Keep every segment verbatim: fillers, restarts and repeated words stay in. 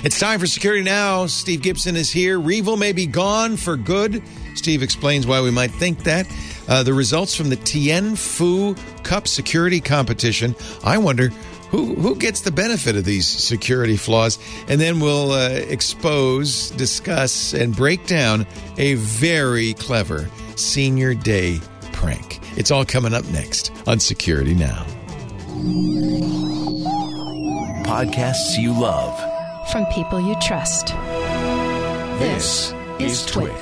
It's time for Security Now. Steve Gibson is here. Revel may be gone for good. Steve explains why we might think that. Uh, the results from the Tien Fu Cup security competition. I wonder who who gets the benefit of these security flaws. And then we'll uh, expose, discuss, and break down a very clever Senior Day prank. It's all coming up next on Security Now. Podcasts you love. From people you trust. This, this is Twit.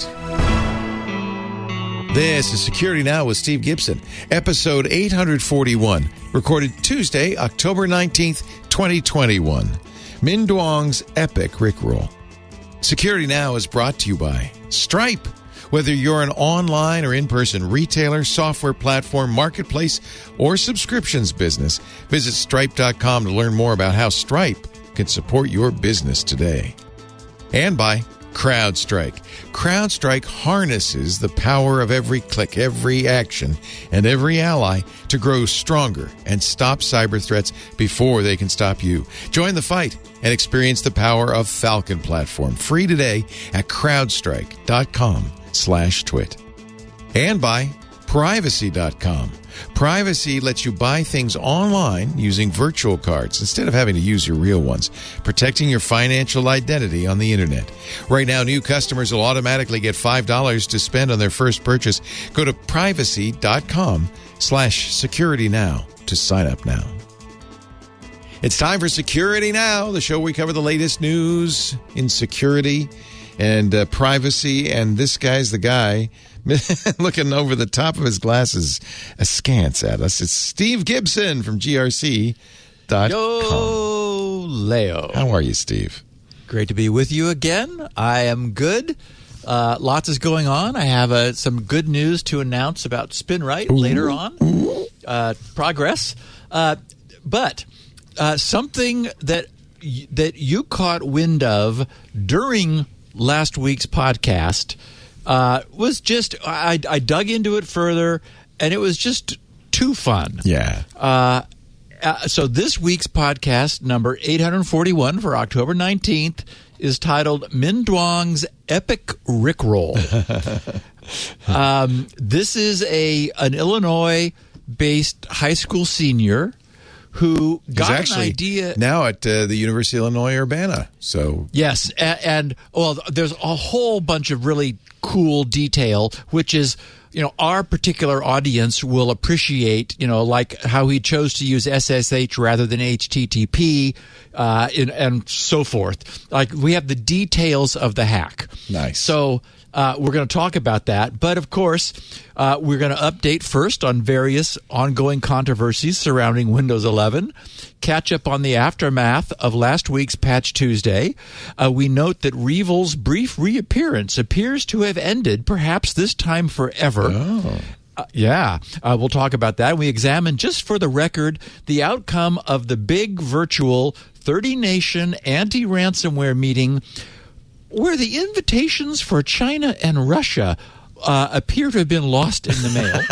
This is Security Now with Steve Gibson, episode eight forty-one, recorded Tuesday, October nineteenth, twenty twenty-one. Min Duong's epic Rickroll. Security Now is brought to you by Stripe. Whether you're an online or in-person retailer, software platform, marketplace, or subscriptions business, visit stripe dot com to learn more about how Stripe can support your business today. And by CrowdStrike. CrowdStrike harnesses the power of every click, every action, and every ally to grow stronger and stop cyber threats before they can stop you. Join the fight and experience the power of Falcon Platform. Free today at crowdstrike dot com slash twit. And by privacy dot com. Privacy lets you buy things online using virtual cards instead of having to use your real ones, protecting your financial identity on the internet. Right now, new customers will automatically get five dollars to spend on their first purchase. Go to privacy dot com slash security now to sign up now. It's time for Security Now, the show where we cover the latest news in security and uh, privacy. And this guy's the guy looking over the top of his glasses askance at us. It's Steve Gibson from G R C dot com. Yo, Leo. How are you, Steve? Great to be with you again. I am good. Uh, lots is going on. I have uh, some good news to announce about SpinRite Ooh. later on. Uh, progress. Uh, but uh, something that y- that you caught wind of during last week's podcast Uh, was just, I, I dug into it further, and it was just too fun. Yeah. Uh, uh, so this week's podcast, number eight forty-one for October nineteenth, is titled Min Duong's Epic Rickroll. um, this is a an Illinois-based high school senior who got He's actually an idea now at uh, the University of Illinois Urbana. So yes, and, and well, there's a whole bunch of really cool detail, which is, you know, our particular audience will appreciate, you know, like how he chose to use S S H rather than H T T P, uh, and, and so forth. Like, we have the details of the hack. Nice. So uh, we're going to talk about that. But, of course, uh, we're going to update first on various ongoing controversies surrounding Windows eleven, catch up on the aftermath of last week's Patch Tuesday. Uh, we note that Revel's brief reappearance appears to have ended, perhaps this time forever. Oh. Uh, yeah, uh, we'll talk about that. We examine, just for the record, the outcome of the big virtual thirty-nation anti-ransomware meeting where the invitations for China and Russia uh, appear to have been lost in the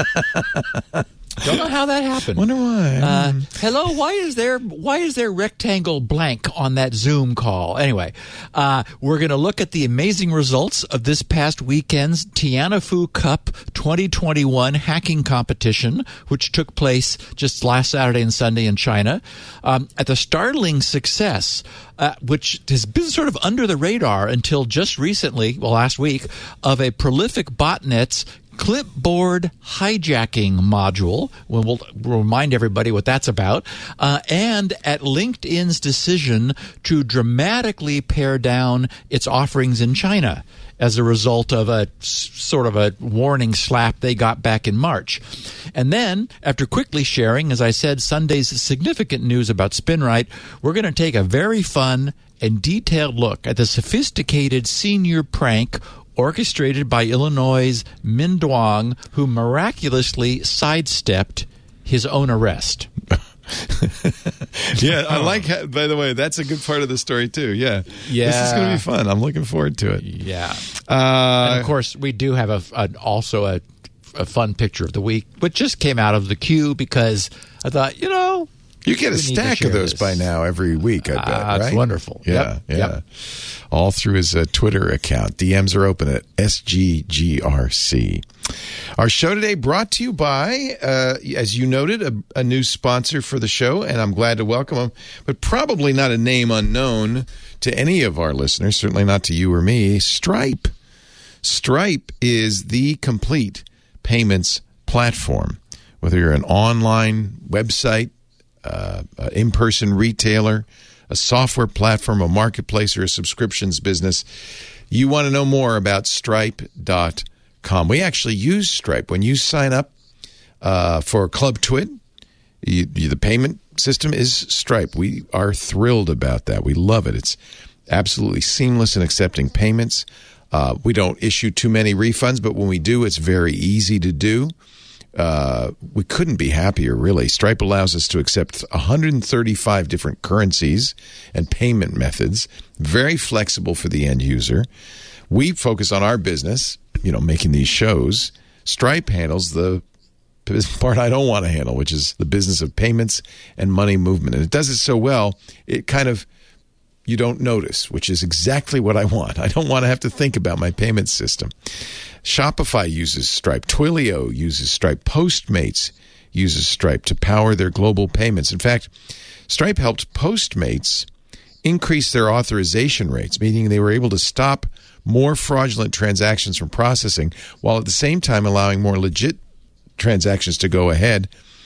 mail. Don't know how that happened. Wonder why. Uh, hello, why is there why is there rectangle blank on that Zoom call? Anyway, uh, we're going to look at the amazing results of this past weekend's Tien Fu Cup twenty twenty-one hacking competition, which took place just last Saturday and Sunday in China. Um, at the startling success, uh, which has been sort of under the radar until just recently, well, last week, of a prolific botnet's clipboard hijacking module. We'll, we'll remind everybody what that's about. Uh, and at LinkedIn's decision to dramatically pare down its offerings in China as a result of a sort of a warning slap they got back in March. And then, after quickly sharing, as I said, Sunday's significant news about SpinRite, we're going to take a very fun and detailed look at the sophisticated senior prank orchestrated by Illinois' Min Duong, who miraculously sidestepped his own arrest. Yeah, I like how, by the way, that's a good part of the story too. Yeah. Yeah. This is going to be fun. I'm looking forward to it. Yeah. Uh, and of course, we do have a, a also a, a fun picture of the week, which just came out of the queue because I thought, you know, You get a We need to stack share of those this. by now every week, I bet, Ah, right? it's wonderful. Yeah, Yep, yeah. yep. All through his uh, Twitter account. D Ms are open at S G G R C. Our show today brought to you by, uh, as you noted, a, a new sponsor for the show, and I'm glad to welcome him, but probably not a name unknown to any of our listeners, certainly not to you or me, Stripe. Stripe is the complete payments platform. Whether you're an online website, uh, an in-person retailer, a software platform, a marketplace, or a subscriptions business, you want to know more about stripe dot com. We actually use Stripe. When you sign up uh, for Club Twit, you, you, the payment system is Stripe. We are thrilled about that. We love it. It's absolutely seamless in accepting payments. Uh, we don't issue too many refunds, but when we do, it's very easy to do. Uh, we couldn't be happier, really. Stripe allows us to accept one hundred thirty-five different currencies and payment methods. Very flexible for the end user. We focus on our business, you know, making these shows. Stripe handles the part I don't want to handle, which is the business of payments and money movement. And it does it so well, it kind of, you don't notice, which is exactly what I want. I don't want to have to think about my payment system. Shopify uses Stripe. Twilio uses Stripe. Postmates uses Stripe to power their global payments. In fact, Stripe helped Postmates increase their authorization rates, meaning they were able to stop more fraudulent transactions from processing while at the same time allowing more legit transactions to go ahead.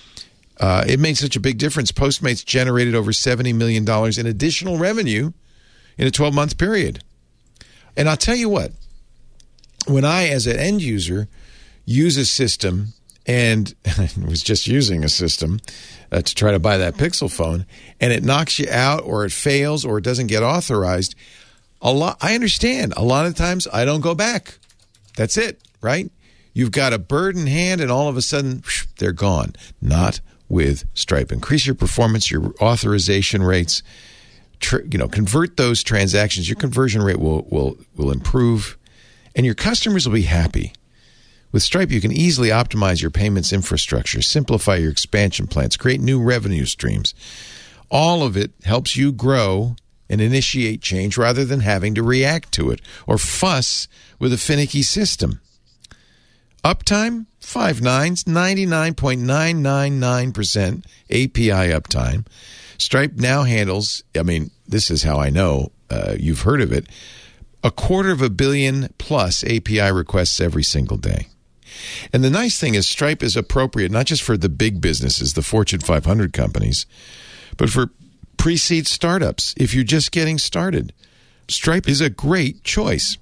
Uh, it made such a big difference. Postmates generated over seventy million dollars in additional revenue in a twelve-month period. And I'll tell you what, when I, as an end user, use a system, and I was just using a system uh, to try to buy that Pixel phone, and it knocks you out or it fails or it doesn't get authorized, a lot, I understand. A lot of times I don't go back. That's it, right? You've got a bird in hand, and all of a sudden, whoosh, they're gone. Not with Stripe. Increase your performance, your authorization rates, tr- you know, convert those transactions. Your conversion rate will, will, will improve, and your customers will be happy. With Stripe, you can easily optimize your payments infrastructure, simplify your expansion plans, create new revenue streams. All of it helps you grow and initiate change rather than having to react to it or fuss with a finicky system. Uptime, five nines, ninety-nine point nine nine nine percent A P I uptime. Stripe now handles, I mean, this is how I know uh, you've heard of it, a quarter of a billion plus A P I requests every single day. And the nice thing is Stripe is appropriate not just for the big businesses, the Fortune five hundred companies, but for pre-seed startups. If you're just getting started, Stripe is a great choice.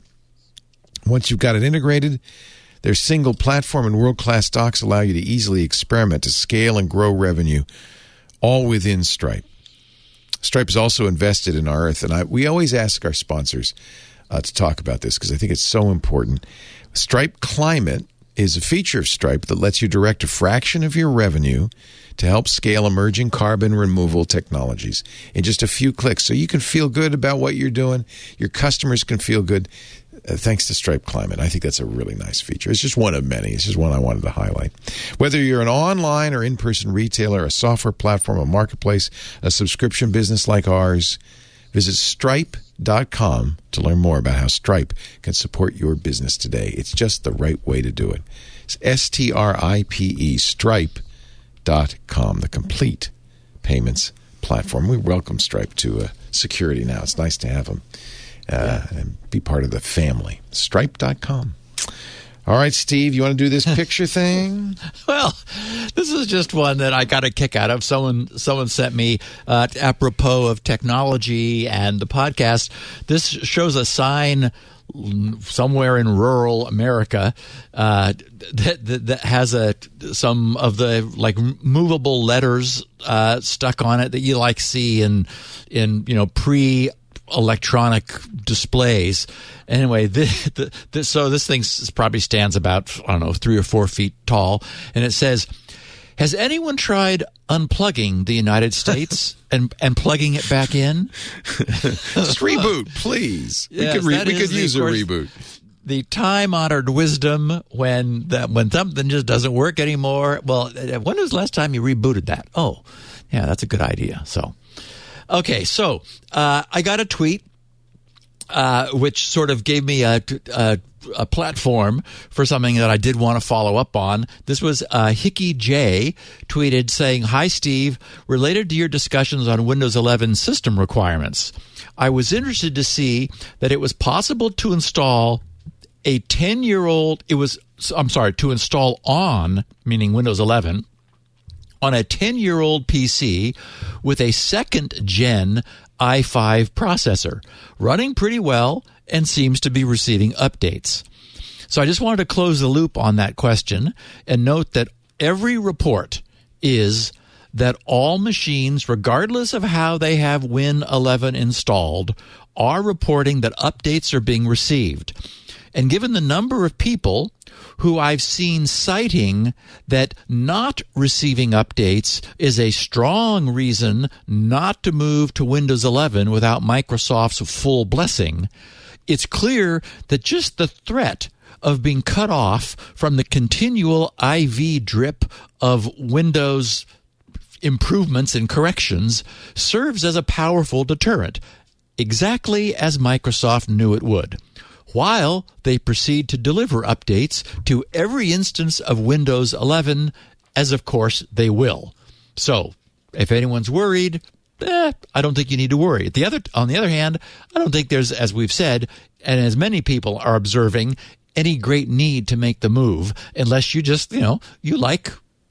Once you've got it integrated, their single platform and world-class docs allow you to easily experiment, to scale and grow revenue, all within Stripe. Stripe is also invested in our Earth, and I, we always ask our sponsors uh, to talk about this because I think it's so important. Stripe Climate is a feature of Stripe that lets you direct a fraction of your revenue to help scale emerging carbon removal technologies in just a few clicks. So you can feel good about what you're doing. Your customers can feel good. Uh, thanks to Stripe Climate. I think that's a really nice feature. It's just one of many. It's just one I wanted to highlight. Whether you're an online or in-person retailer, a software platform, a marketplace, a subscription business like ours, visit stripe dot com to learn more about how Stripe can support your business today. It's just the right way to do it. It's S T R I P E, stripe dot com, the complete payments platform. We welcome Stripe to uh, security now. It's nice to have them. Uh, yeah. And be part of the family. stripe dot com. All right, Steve, you want to do this picture thing? Well, this is just one that I got a kick out of. Someone someone sent me uh, apropos of technology and the podcast. This shows a sign somewhere in rural America uh, that, that that has a some of the like movable letters uh, stuck on it that you like see in in you know pre. electronic displays. Anyway, this, this, so this thing probably stands about, I don't know, three or four feet tall. And it says, has anyone tried unplugging the United States and, and plugging it back in? Just reboot, please. We Yes, could, re- that we is could the- use of a course, reboot. The time-honored wisdom when that when something just doesn't work anymore. Well, when was the last time you rebooted that? Oh, Yeah, that's a good idea. So, okay, so uh, I got a tweet uh, which sort of gave me a, a, a platform for something that I did want to follow up on. This was uh, Hickey J tweeted saying, "Hi, Steve. Related to your discussions on Windows eleven system requirements, I was interested to see that it was possible to install a ten-year-old, it was, I'm sorry, to install on, meaning Windows eleven, on a ten-year-old P C with a second-gen i five processor, running pretty well and seems to be receiving updates." So I just wanted to close the loop on that question and note that every report is that all machines, regardless of how they have Win eleven installed, are reporting that updates are being received. And given the number of people who I've seen citing that not receiving updates is a strong reason not to move to Windows eleven without Microsoft's full blessing, it's clear that just the threat of being cut off from the continual I V drip of Windows improvements and corrections serves as a powerful deterrent, exactly as Microsoft knew it would, while they proceed to deliver updates to every instance of Windows eleven, as of course they will. So, if anyone's worried, eh, I don't think you need to worry. The other, on the other hand, I don't think there's, as we've said, and as many people are observing, any great need to make the move, unless you just, you know, you like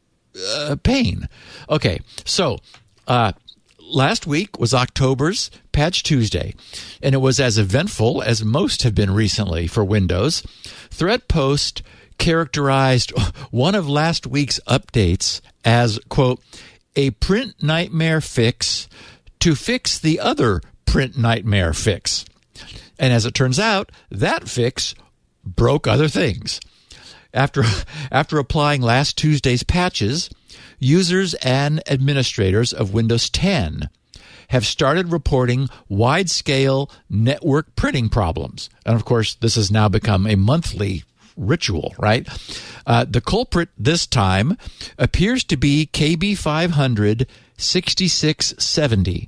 uh, pain. Okay, so uh, last week was October's Patch Tuesday, and it was as eventful as most have been recently for Windows. ThreatPost characterized one of last week's updates as, quote, a print nightmare fix to fix the other print nightmare fix. And as it turns out, that fix broke other things. After, after applying last Tuesday's patches, users and administrators of Windows ten have started reporting wide-scale network printing problems. And of course, this has now become a monthly ritual, right? Uh, the culprit this time appears to be K B five hundred sixty-six seventy.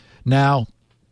Now,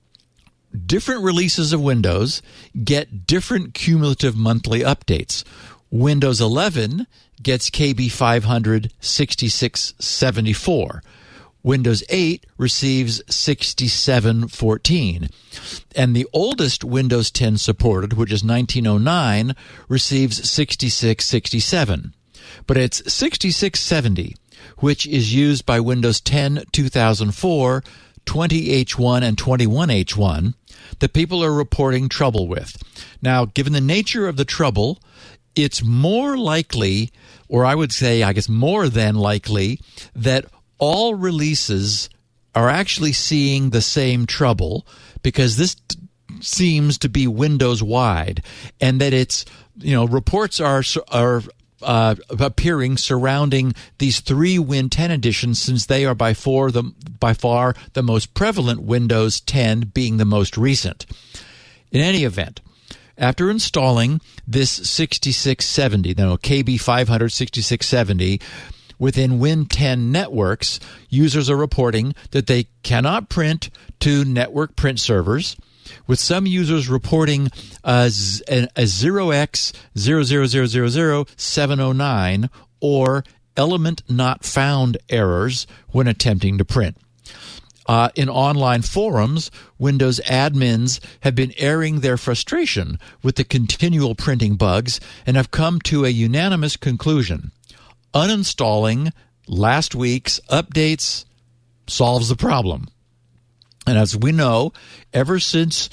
different releases of Windows get different cumulative monthly updates. Windows eleven gets K B five hundred sixty-six seventy-four. Windows eight receives sixty-seven fourteen. And the oldest Windows ten supported, which is nineteen oh nine, receives sixty-six sixty-seven. But it's sixty-six seventy, which is used by Windows ten two thousand four, twenty H one, and twenty-one H one, that people are reporting trouble with. Now, given the nature of the trouble, it's more likely, or I would say, I guess more than likely, that all releases are actually seeing the same trouble, because this t- seems to be Windows-wide, and that it's, you know, reports are are uh, appearing surrounding these three Win ten editions, since they are by far the by far the most prevalent, Windows ten being the most recent. In any event, after installing this sixty-six seventy, no, K B five hundred sixty-six seventy, within Win ten networks, users are reporting that they cannot print to network print servers, with some users reporting a, a zero x zero zero zero zero zero seven oh nine or element not found errors when attempting to print. Uh, in online forums, Windows admins have been airing their frustration with the continual printing bugs and have come to a unanimous conclusion. Uninstalling last week's updates solves the problem. And as we know, ever since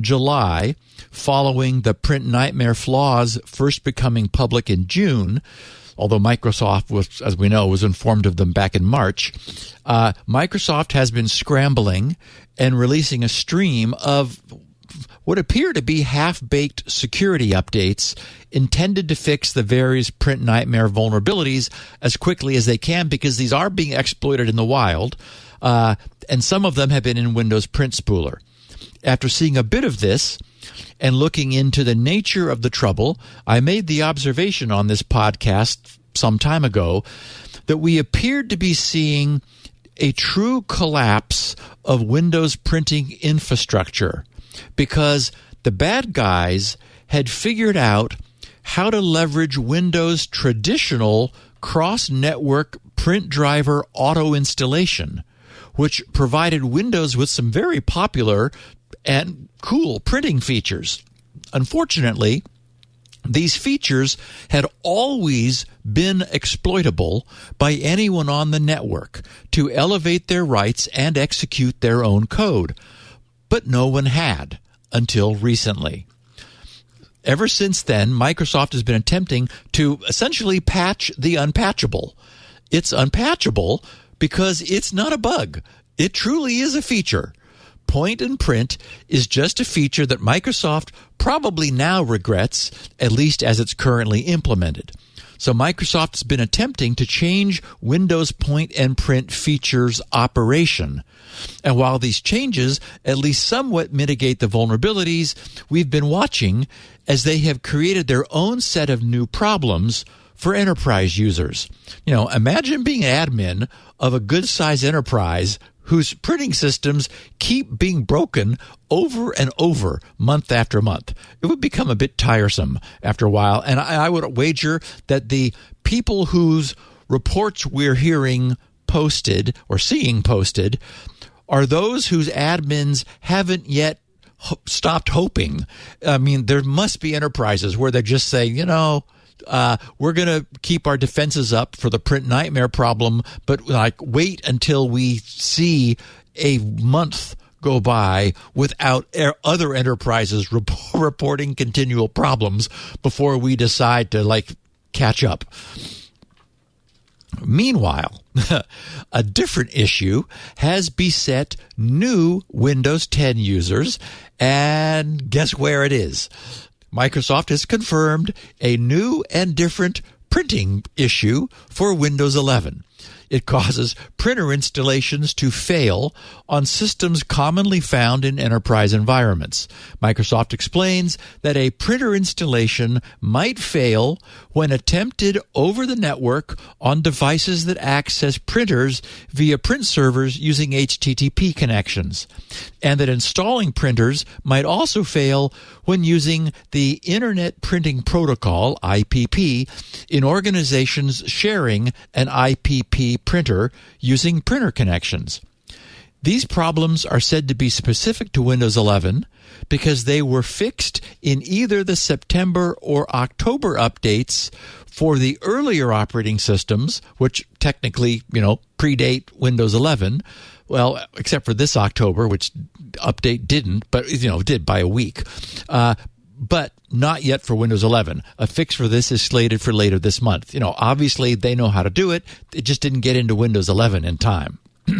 July, following the print nightmare flaws first becoming public in June, although Microsoft, was, as we know, was informed of them back in March, uh, Microsoft has been scrambling and releasing a stream of what appear to be half-baked security updates intended to fix the various print nightmare vulnerabilities as quickly as they can, because these are being exploited in the wild, uh, and some of them have been in Windows Print Spooler. After seeing a bit of this and looking into the nature of the trouble, I made the observation on this podcast some time ago that we appeared to be seeing a true collapse of Windows printing infrastructure because the bad guys had figured out how to leverage Windows' traditional cross-network print driver auto installation, which provided Windows with some very popular and cool printing features. Unfortunately, these features had always been exploitable by anyone on the network to elevate their rights and execute their own code, but no one had until recently. Ever since then, Microsoft has been attempting to essentially patch the unpatchable. It's unpatchable because it's not a bug. It truly is a feature. Point and print is just a feature that Microsoft probably now regrets, at least as it's currently implemented. So Microsoft has been attempting to change Windows point and print features operation. And while these changes at least somewhat mitigate the vulnerabilities, we've been watching as they have created their own set of new problems for enterprise users. You know, imagine being an admin of a good-sized enterprise whose printing systems keep being broken over and over, month after month. It would become a bit tiresome after a while, and I, I would wager that the people whose reports we're hearing posted or seeing posted are those whose admins haven't yet ho- stopped hoping. I mean, there must be enterprises where they're just saying, you know, Uh, we're going to keep our defenses up for the print nightmare problem, but like wait until we see a month go by without er- other enterprises rep- reporting continual problems before we decide to like catch up. Meanwhile, a different issue has beset new Windows ten users, and guess where it is? Microsoft has confirmed a new and different printing issue for Windows eleven. It causes printer installations to fail on systems commonly found in enterprise environments. Microsoft explains that a printer installation might fail when attempted over the network on devices that access printers via print servers using H T T P connections, and that installing printers might also fail when using the Internet Printing Protocol, I P P, in organizations sharing an I P P printer using printer connections. These problems are said to be specific to Windows eleven because they were fixed in either the September or October updates for the earlier operating systems, which technically, you know, predate Windows eleven. Well, except for this October, which update didn't, but, you know, did by a week. Uh, but not yet for Windows eleven. A fix for this is slated for later this month. You know, obviously they know how to do it. It just didn't get into Windows eleven in time.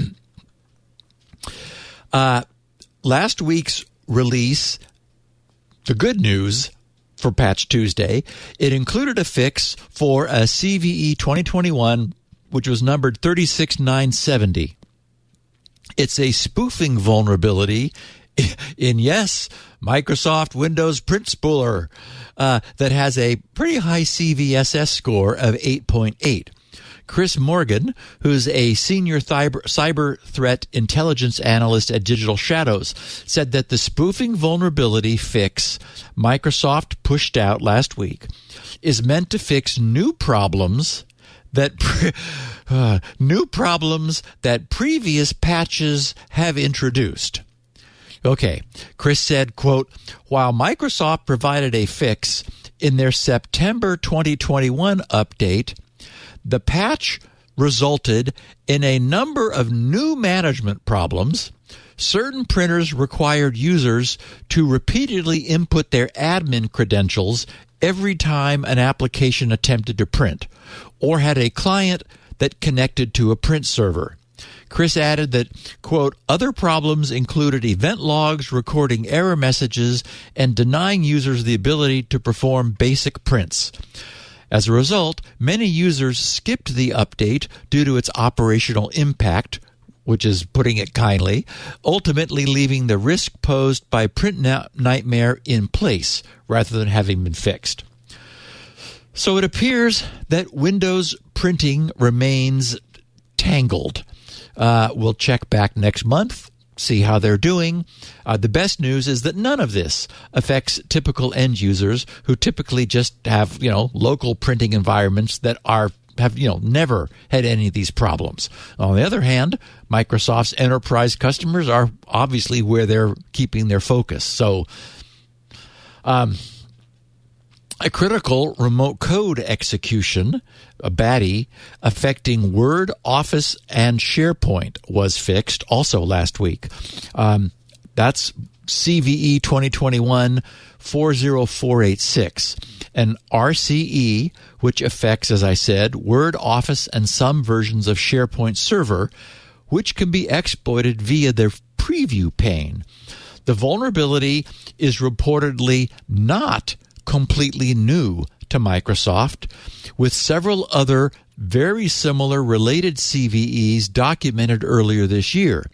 uh, last week's release, the good news for Patch Tuesday, it included a fix for a C V E twenty twenty-one, which was numbered thirty-six nine seventy. It's a spoofing vulnerability in, yes, Microsoft Windows Print Spooler uh, that has a pretty high C V S S score of eight point eight. Chris Morgan, who's a senior cyber, cyber threat intelligence analyst at Digital Shadows, said that the spoofing vulnerability fix Microsoft pushed out last week is meant to fix new problems that pre- uh, new problems that previous patches have introduced. Okay, Chris said, quote, while Microsoft provided a fix in their September twenty twenty-one update, the patch resulted in a number of new management problems. Certain printers required users to repeatedly input their admin credentials every time an application attempted to print, or had a client that connected to a print server. Chris added that, quote, other problems included event logs recording error messages and denying users the ability to perform basic prints. As a result, many users skipped the update due to its operational impact, which is putting it kindly, ultimately leaving the risk posed by Print Nightmare in place rather than having been fixed. So it appears that Windows printing remains tangled. Uh, we'll check back next month, see how they're doing. Uh, the best news is that none of this affects typical end users who typically just have, you know, local printing environments that are have, you know, never had any of these problems. On the other hand, Microsoft's enterprise customers are obviously where they're keeping their focus. So, um, a critical remote code execution, a baddie, affecting Word, Office, and SharePoint was fixed also last week. Um, that's C V E twenty twenty-one dash four oh four eight six. And R C E, which affects, as I said, Word, Office, and some versions of SharePoint Server, which can be exploited via their preview pane. The vulnerability is reportedly not completely new to Microsoft, with several other very similar related C V Es documented earlier this year.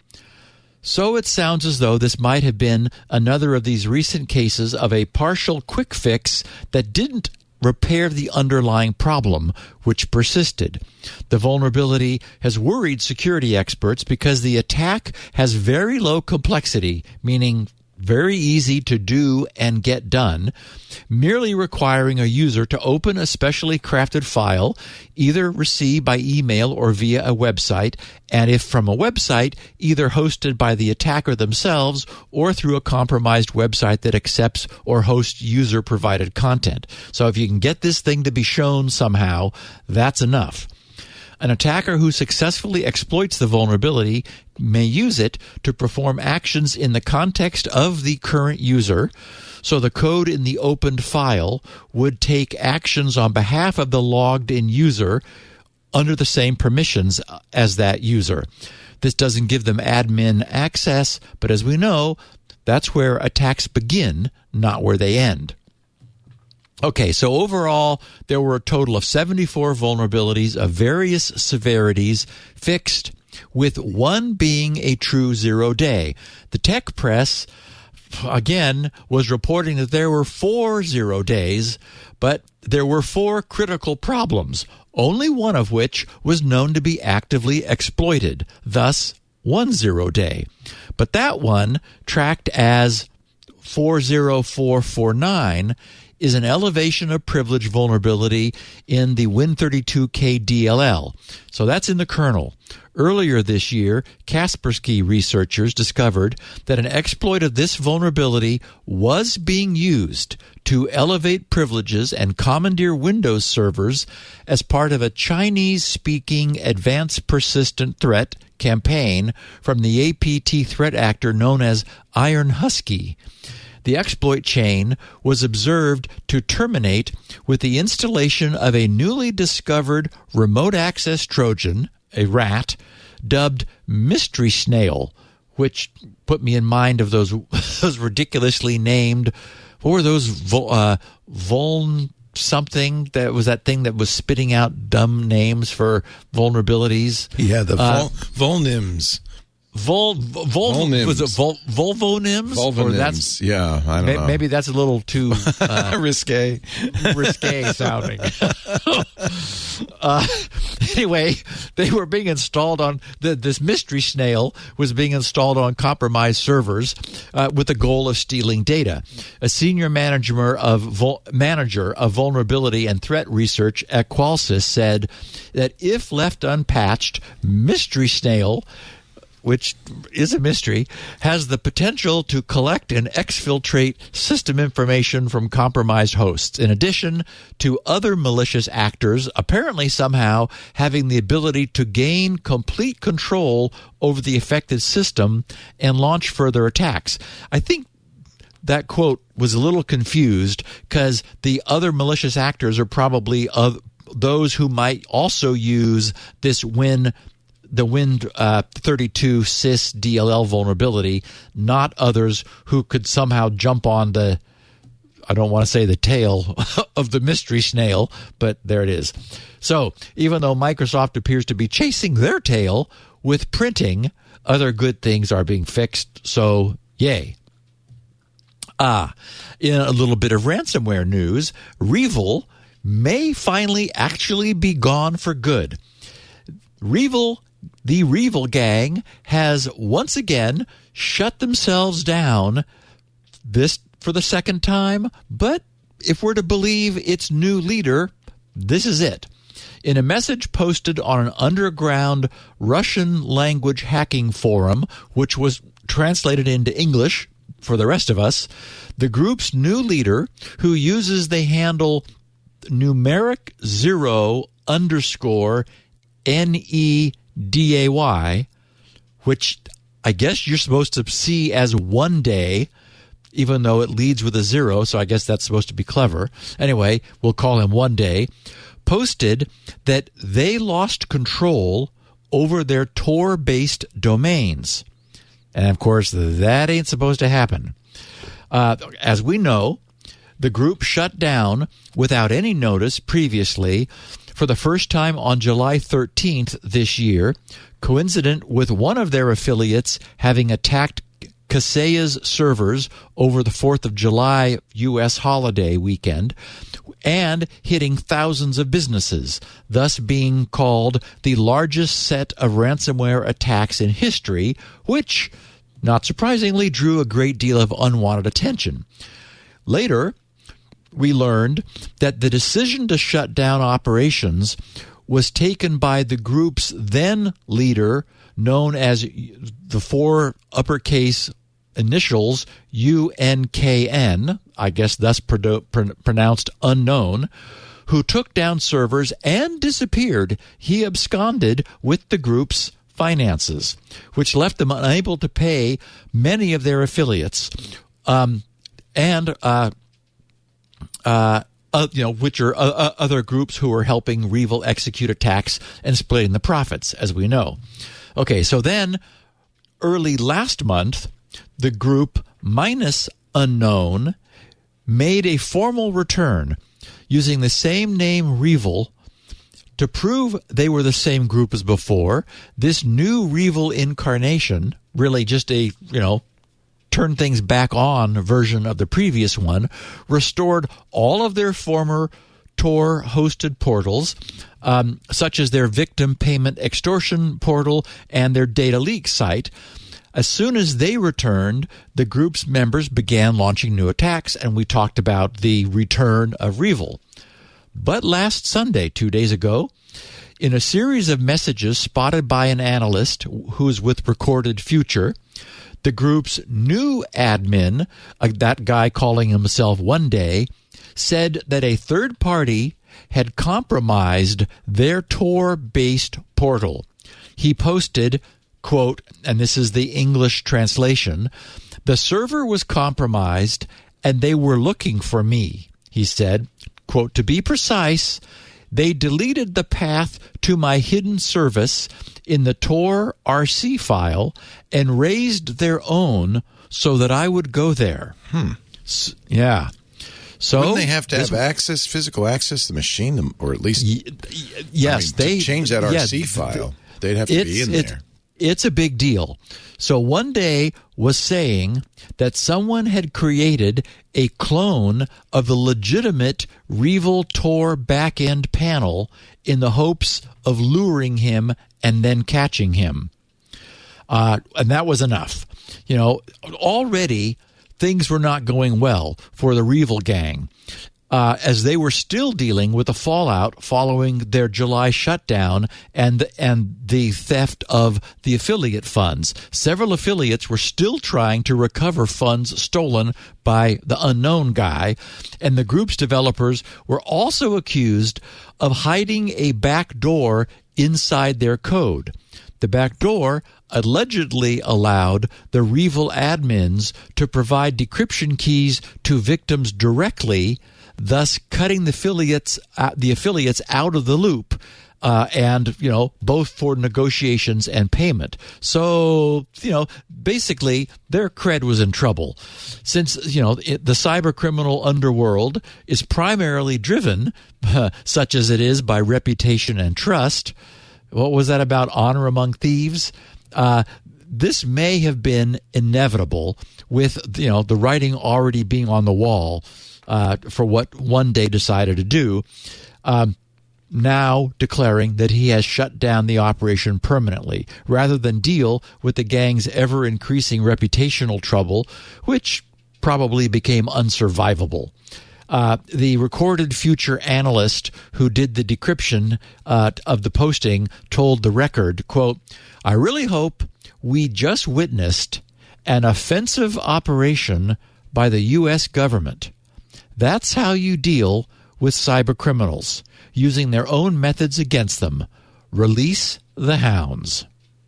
So it sounds as though this might have been another of these recent cases of a partial quick fix that didn't repair the underlying problem, which persisted. The vulnerability has worried security experts because the attack has very low complexity, meaning very easy to do and get done, merely requiring a user to open a specially crafted file, either received by email or via a website, and if from a website, either hosted by the attacker themselves or through a compromised website that accepts or hosts user-provided content. So if you can get this thing to be shown somehow, that's enough. An attacker who successfully exploits the vulnerability may use it to perform actions in the context of the current user. So the code in the opened file would take actions on behalf of the logged-in user under the same permissions as that user. This doesn't give them admin access, but as we know, that's where attacks begin, not where they end. Okay, so overall, there were a total of seventy-four vulnerabilities of various severities fixed, with one being a true zero day. The tech press, again, was reporting that there were four zero days, but there were four critical problems, only one of which was known to be actively exploited, thus one zero day. But that one, tracked as four zero four four nine, is an elevation of privilege vulnerability in the Win thirty-two K D L L. So that's in the kernel. Earlier this year, Kaspersky researchers discovered that an exploit of this vulnerability was being used to elevate privileges and commandeer Windows servers as part of a Chinese-speaking advanced persistent threat campaign from the A P T threat actor known as Iron Husky. The exploit chain was observed to terminate with the installation of a newly discovered remote access Trojan, a rat, dubbed Mystery Snail, which put me in mind of those those ridiculously named, what were those, uh, Vuln something, that was that thing that was spitting out dumb names for vulnerabilities. Yeah, the uh, vul- Vulnims. Vol, vol, Vulnims. Was it vol, Volvonims? Vulvonims. Or that's, yeah, I don't may, know. Maybe that's a little too uh, risque, risque sounding. uh, anyway, they were being installed on the, this Mystery Snail was being installed on compromised servers uh, with the goal of stealing data. A senior manager of vul, manager of vulnerability and threat research at Qualys said that if left unpatched, Mystery Snail, which is a mystery, has the potential to collect and exfiltrate system information from compromised hosts, in addition to other malicious actors apparently somehow having the ability to gain complete control over the affected system and launch further attacks. I think that quote was a little confused because the other malicious actors are probably of those who might also use this Win the Win uh, thirty-two sys D L L vulnerability, not others who could somehow jump on the, I don't want to say the tail of the Mystery Snail, but there it is. So even though Microsoft appears to be chasing their tail with printing, other good things are being fixed, so yay. Ah, in a little bit of ransomware news, REvil may finally actually be gone for good. REvil the REvil gang has once again shut themselves down, this for the second time, but if we're to believe its new leader, this is it. In a message posted on an underground Russian language hacking forum, which was translated into English for the rest of us, the group's new leader, who uses the handle numeric zero underscore N E D A Y, which I guess you're supposed to see as one day, even though it leads with a zero, so I guess that's supposed to be clever. Anyway, we'll call him One Day, posted that they lost control over their Tor-based domains. And, of course, that ain't supposed to happen. Uh, as we know, the group shut down without any notice previously for the first time on July thirteenth this year, coincident with one of their affiliates having attacked Kaseya's servers over the fourth of July U S holiday weekend and hitting thousands of businesses, thus being called the largest set of ransomware attacks in history, which, not surprisingly, drew a great deal of unwanted attention. Later, we learned that the decision to shut down operations was taken by the group's then leader, known as the four uppercase initials U N K N, I guess thus pro- pr- pronounced unknown, who took down servers and disappeared. He absconded with the group's finances, which left them unable to pay many of their affiliates, um, and uh, uh, uh, you know, which are uh, other groups who are helping REvil execute attacks and splitting the profits, as we know. Okay, so then early last month, the group minus unknown made a formal return using the same name REvil to prove they were the same group as before. This new REvil incarnation, really just a, you know, turn things back on version of the previous one, restored all of their former Tor-hosted portals, um, such as their victim payment extortion portal and their data leak site. As soon as they returned, the group's members began launching new attacks, and we talked about the return of REvil. But last Sunday, two days ago, in a series of messages spotted by an analyst who's with Recorded Future, the group's new admin, uh, that guy calling himself One Day, said that a third party had compromised their Tor-based portal. He posted, quote, and this is the English translation, "The server was compromised and they were looking for me," he said. Quote, "To be precise, they deleted the path to my hidden service in the Tor R C file and raised their own so that I would go there." Hmm. S- yeah. So wouldn't they have to this, have access, physical access to the machine, or at least y- y- yes, I mean, they to change that R C yeah, file. They'd have to be in it's, there. It's a big deal. So One Day was saying that someone had created a clone of the legitimate REvil Tor backend panel in the hopes of luring him and then catching him. Uh, and that was enough. You know, already things were not going well for the REvil gang, uh, as they were still dealing with the fallout following their July shutdown and and the theft of the affiliate funds. Several affiliates were still trying to recover funds stolen by the unknown guy, and the group's developers were also accused of hiding a back door inside their code. The back door allegedly allowed the REvil admins to provide decryption keys to victims directly, thus cutting the affiliates uh, the affiliates out of the loop, uh, and you know both for negotiations and payment. So you know basically their cred was in trouble, since you know it, the cyber criminal underworld is primarily driven, uh, such as it is, by reputation and trust. What was that about honor among thieves? Uh, this may have been inevitable, with you know the writing already being on the wall uh, for what One Day decided to do. Um, now declaring that he has shut down the operation permanently, rather than deal with the gang's ever-increasing reputational trouble, which probably became unsurvivable. Uh, the recorded future analyst who did the decryption uh, of the posting told The Record, quote, "I really hope we just witnessed an offensive operation by the U S government. That's how you deal with cyber criminals, using their own methods against them. Release the hounds."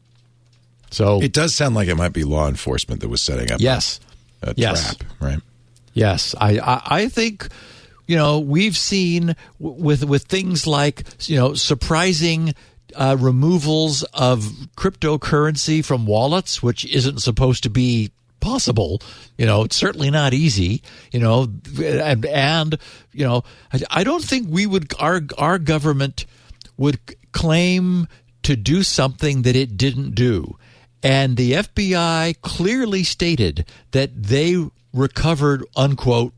So It does sound like it might be law enforcement that was setting up yes, a, a yes. trap, right? Yes, I, I, I think, you know, we've seen w- with with things like, you know, surprising uh, removals of cryptocurrency from wallets, which isn't supposed to be possible. You know, it's certainly not easy. You know, and, and you know, I, I don't think we would our our government would claim to do something that it didn't do, and the F B I clearly stated that they recovered, unquote,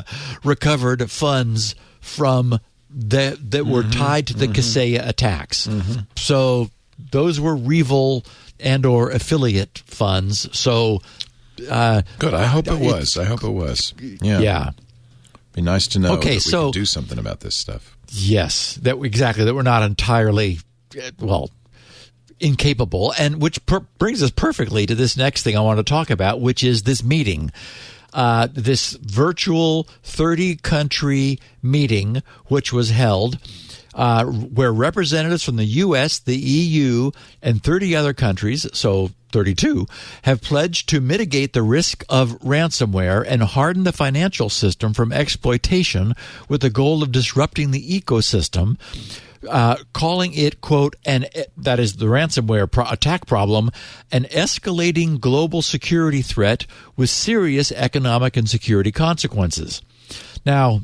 recovered funds from that that were mm-hmm. tied to the mm-hmm. Kaseya attacks. Mm-hmm. So those were Revil and or affiliate funds. So uh, good. I hope it, it was. I hope it was. Yeah. Yeah. Be nice to know okay, that we so, can do something about this stuff. Yes, that exactly. That we're not entirely, well, incapable, and which per- brings us perfectly to this next thing I want to talk about, which is this meeting. Uh, this virtual thirty-country meeting, which was held, uh, where representatives from the U S, the E U, and thirty other countries, so thirty-two, have pledged to mitigate the risk of ransomware and harden the financial system from exploitation with the goal of disrupting the ecosystem. Uh, calling it, quote, and that is the ransomware pro- attack problem, an escalating global security threat with serious economic and security consequences. Now,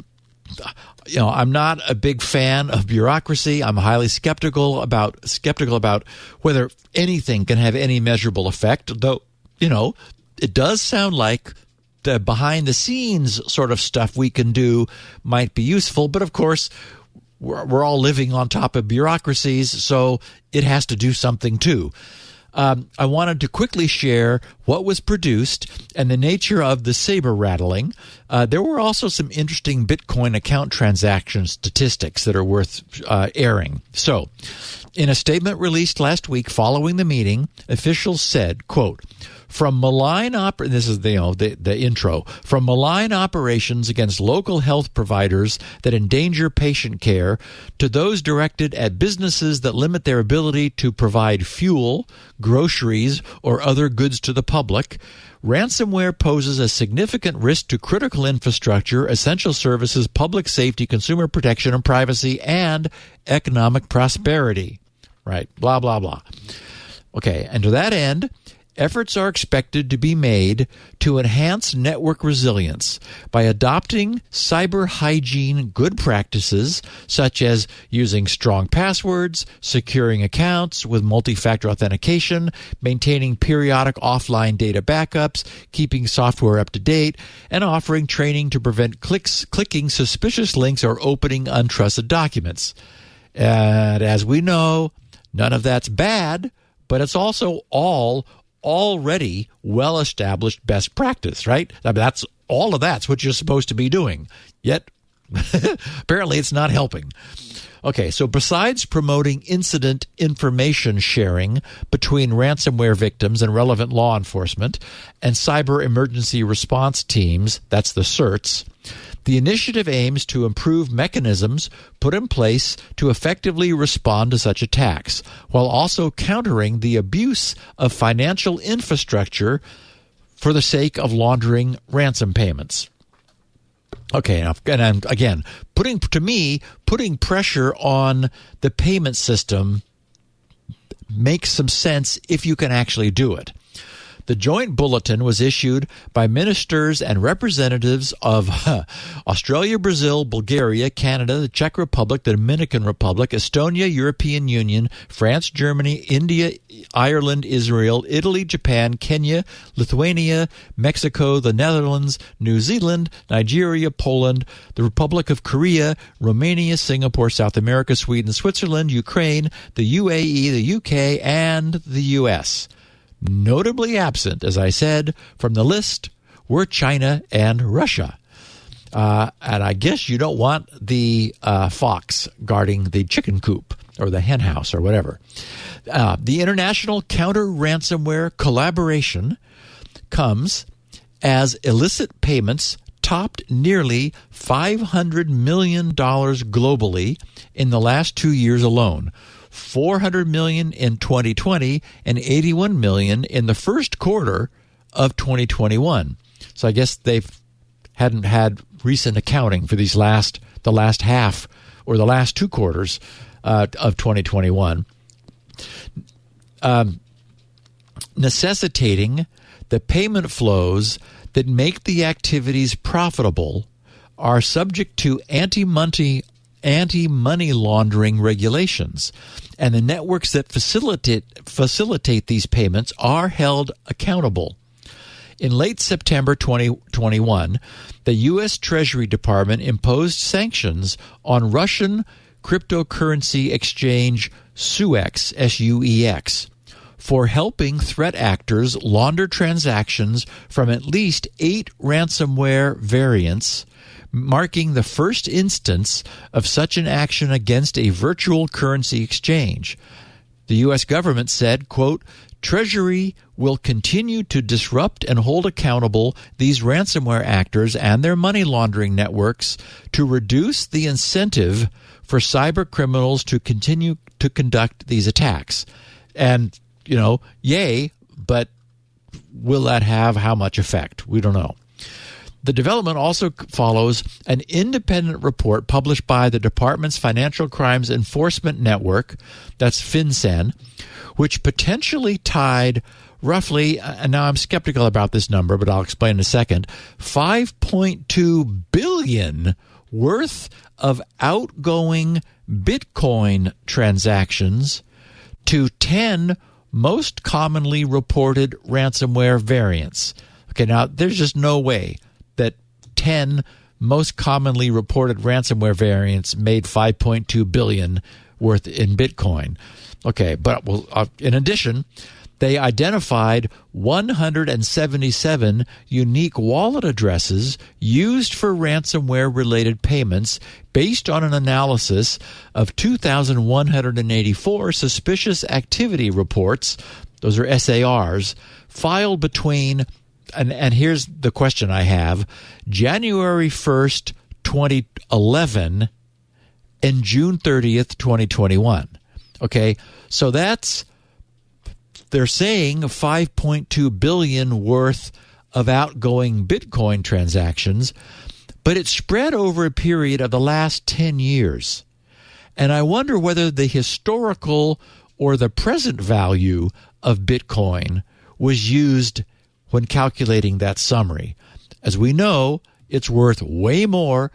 you know, I'm not a big fan of bureaucracy. I'm highly skeptical about skeptical about whether anything can have any measurable effect, though, you know, it does sound like the behind the scenes sort of stuff we can do might be useful, but of course, We're, we're all living on top of bureaucracies, so it has to do something too. Um, I wanted to quickly share what was produced and the nature of the saber rattling. Uh, there were also some interesting Bitcoin account transaction statistics that are worth uh, airing. So, in a statement released last week following the meeting, officials said, quote, "From malign oper- this is the, you know, the, the intro, from malign operations against local health providers that endanger patient care to those directed at businesses that limit their ability to provide fuel, groceries, or other goods to the public, ransomware poses a significant risk to critical infrastructure, essential services, public safety, consumer protection and privacy, and economic prosperity." Right, blah, blah, blah. Okay, and to that end, efforts are expected to be made to enhance network resilience by adopting cyber hygiene good practices such as using strong passwords, securing accounts with multi-factor authentication, maintaining periodic offline data backups, keeping software up to date, and offering training to prevent clicks, clicking suspicious links or opening untrusted documents. And as we know, none of that's bad, but it's also all already well-established best practice, right? I mean, that's all of that's what you're supposed to be doing. Yet, apparently it's not helping. Okay, so besides promoting incident information sharing between ransomware victims and relevant law enforcement and cyber emergency response teams, that's the CERTs, the initiative aims to improve mechanisms put in place to effectively respond to such attacks, while also countering the abuse of financial infrastructure for the sake of laundering ransom payments. Okay, now, and again, putting to me, putting pressure on the payment system makes some sense if you can actually do it. The joint bulletin was issued by ministers and representatives of huh, Australia, Brazil, Bulgaria, Canada, the Czech Republic, the Dominican Republic, Estonia, European Union, France, Germany, India, Ireland, Israel, Italy, Japan, Kenya, Lithuania, Mexico, the Netherlands, New Zealand, Nigeria, Poland, the Republic of Korea, Romania, Singapore, South America, Sweden, Switzerland, Ukraine, the U A E, the U K, and the U S. Notably absent, as I said, from the list were China and Russia. Uh, and I guess you don't want the uh, fox guarding the chicken coop or the hen house or whatever. Uh, the international counter-ransomware collaboration comes as illicit payments topped nearly five hundred million dollars globally in the last two years alone. four hundred million dollars in twenty twenty and eighty-one million dollars in the first quarter of twenty twenty-one. So I guess they hadn't had recent accounting for these last the last half or the last two quarters uh, of twenty twenty-one, um, necessitating the payment flows that make the activities profitable are subject to anti-money anti-money laundering regulations, and the networks that facilitate facilitate these payments are held accountable. In late September twenty twenty-one, the U S Treasury Department imposed sanctions on Russian cryptocurrency exchange Suex, S U E X, for helping threat actors launder transactions from at least eight ransomware variants, marking the first instance of such an action against a virtual currency exchange. The U S government said, quote, Treasury will continue to disrupt and hold accountable these ransomware actors and their money laundering networks to reduce the incentive for cyber criminals to continue to conduct these attacks. And, you know, yay, but will that have how much effect? We don't know. The development also follows an independent report published by the department's Financial Crimes Enforcement Network, that's FinCEN, which potentially tied roughly, and now I'm skeptical about this number, but I'll explain in a second, five point two billion dollars worth of outgoing Bitcoin transactions to ten most commonly reported ransomware variants. Okay, now there's just no way that ten most commonly reported ransomware variants made five point two billion dollars worth in Bitcoin. Okay, but well, uh, in addition, they identified one hundred seventy-seven unique wallet addresses used for ransomware-related payments based on an analysis of two thousand one hundred eighty-four suspicious activity reports, those are S A Rs, filed between, and, and here's the question I have, January first, twenty eleven and June thirtieth, twenty twenty-one. Okay, so that's, they're saying five point two billion dollars worth of outgoing Bitcoin transactions, but it's spread over a period of the last ten years. And I wonder whether the historical or the present value of Bitcoin was used when calculating that summary. As we know, it's worth way more.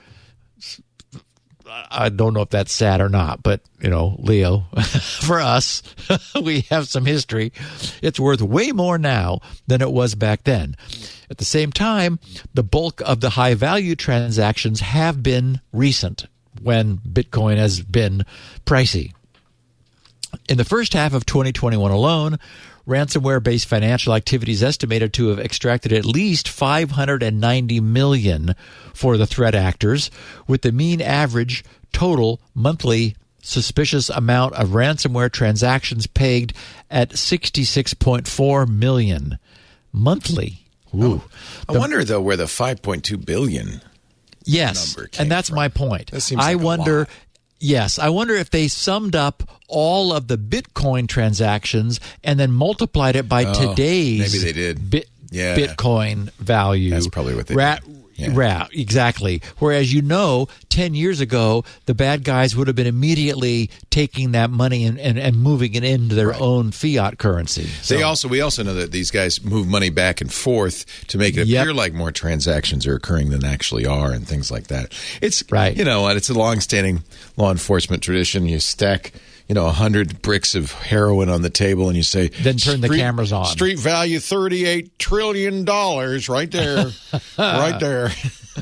I don't know if that's sad or not, but, you know, Leo, for us, we have some history. It's worth way more now than it was back then. At the same time, the bulk of the high-value transactions have been recent when Bitcoin has been pricey. In the first half of twenty twenty-one alone, ransomware-based financial activities estimated to have extracted at least five hundred ninety million dollars for the threat actors, with the mean average total monthly suspicious amount of ransomware transactions pegged at sixty-six point four million dollars monthly. Ooh. Oh, I the, wonder, though, where the five point two billion dollars yes, number came and that's from. my point. That seems I like a wonder... lot. Yes, I wonder if they summed up all of the Bitcoin transactions and then multiplied it by oh, today's maybe they did. Bit, yeah. Bitcoin value. That's probably what they Ra- did. Yeah. Yeah, exactly. Whereas, you know, ten years ago, the bad guys would have been immediately taking that money and, and, and moving it into their Right. own fiat currency. So, They also we also know that these guys move money back and forth to make it Yep. appear like more transactions are occurring than actually are, and things like that. It's Right. You know, and it's a long-standing law enforcement tradition. You stack, you know, a hundred bricks of heroin on the table, and you say, Then turn the "Street- cameras on." Street value thirty-eight trillion dollars, right there, right there.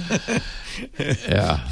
yeah.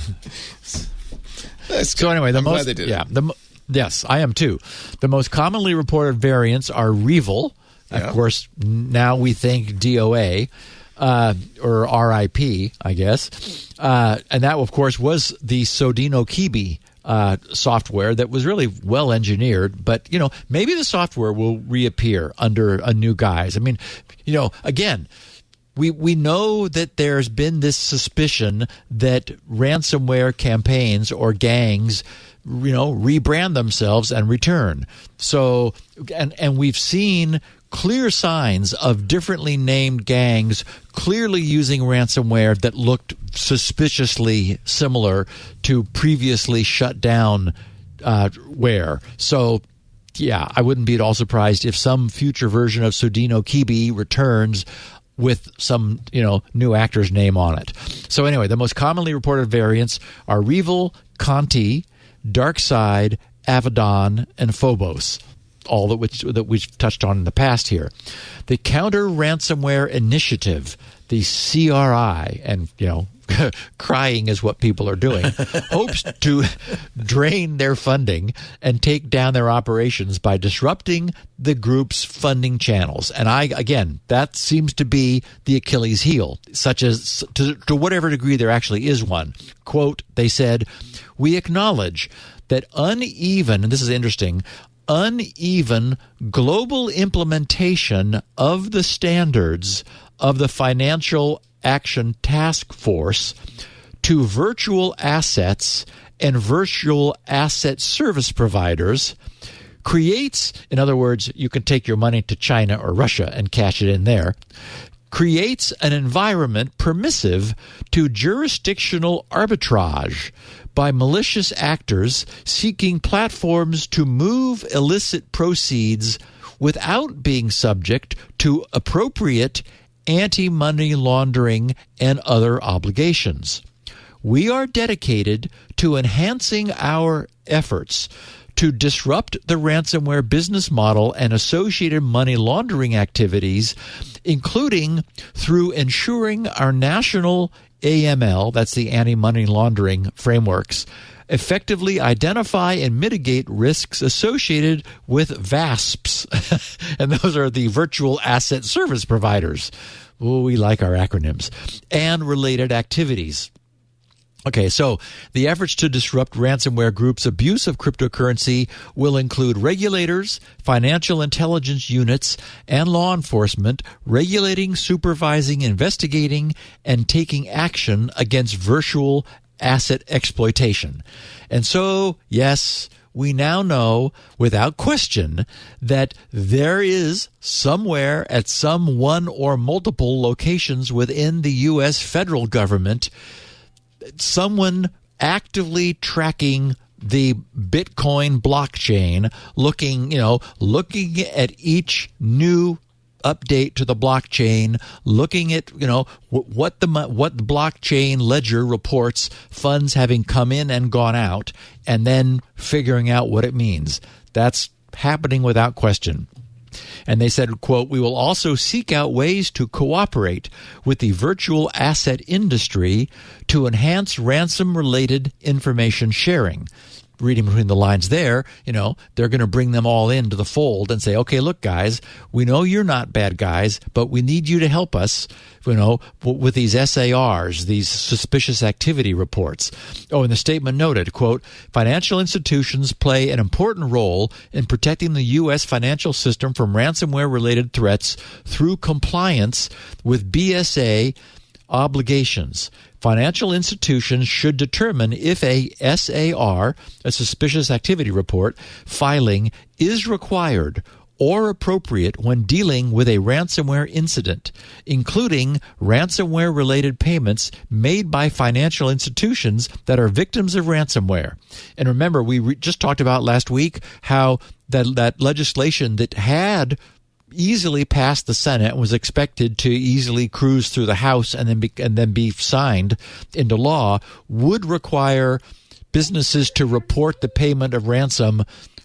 That's So anyway, the I'm most glad they did yeah, it. the mo- yes, I am too. The most commonly reported variants are REvil. Yeah. Of course, now we think D O A uh, or R I P, I guess, uh, and that of course was the Sodino Kibi uh, software that was really well engineered. But you know, maybe the software will reappear under a new guise. I mean, you know, again. We we know that there's been this suspicion that ransomware campaigns or gangs, you know, rebrand themselves and return. So, and and we've seen clear signs of differently named gangs clearly using ransomware that looked suspiciously similar to previously shut down uh, ware. So, yeah, I wouldn't be at all surprised if some future version of Sodino Kibi returns with some, you know, new actor's name on it. So anyway, the most commonly reported variants are REvil, Conti, Darkside, Avedon, and Phobos, all that which that we've touched on in the past here. The Counter Ransomware Initiative, the C R I, and, you know, crying is what people are doing, hopes to drain their funding and take down their operations by disrupting the group's funding channels. And I, again, that seems to be the Achilles heel, such as to, to whatever degree there actually is one. Quote, they said, "We acknowledge that uneven," and this is interesting, uneven global implementation of the standards of the Financial Action Task Force to virtual assets and virtual asset service providers creates, in other words, you can take your money to China or Russia and cash it in there, creates an environment permissive to jurisdictional arbitrage by malicious actors seeking platforms to move illicit proceeds without being subject to appropriate anti-money laundering and other obligations. We are dedicated to enhancing our efforts to disrupt the ransomware business model and associated money laundering activities, including through ensuring our national A M L, that's the anti-money laundering frameworks, effectively identify and mitigate risks associated with V A S Ps. And those are the virtual asset service providers. Oh, we like our acronyms. And related activities. Okay, so the efforts to disrupt ransomware groups' abuse of cryptocurrency will include regulators, financial intelligence units, and law enforcement regulating, supervising, investigating, and taking action against virtual asset exploitation. And so, yes, we now know without question that there is somewhere at some one or multiple locations within the U S federal government someone actively tracking the Bitcoin blockchain, looking, you know, looking at each new update to the blockchain, looking at, you know, what the what the blockchain ledger reports funds having come in and gone out, and then figuring out what it means. That's happening without question. And they said, quote, "We will also seek out ways to cooperate with the virtual asset industry to enhance ransom-related information sharing." Reading between the lines there, you know, they're going to bring them all into the fold and say, okay, look, guys, we know you're not bad guys, but we need you to help us, you know, with these S A Rs, these suspicious activity reports. Oh, and the statement noted, quote, "Financial institutions play an important role in protecting the U S financial system from ransomware-related threats through compliance with B S A obligations. Financial institutions should determine if a S A R, a suspicious activity report, filing is required or appropriate when dealing with a ransomware incident, including ransomware-related payments made by financial institutions that are victims of ransomware. And remember, we re- just talked about last week how that, that legislation that had easily passed the Senate and was expected to easily cruise through the House and then be, and then be signed into law would require businesses to report the payment of ransom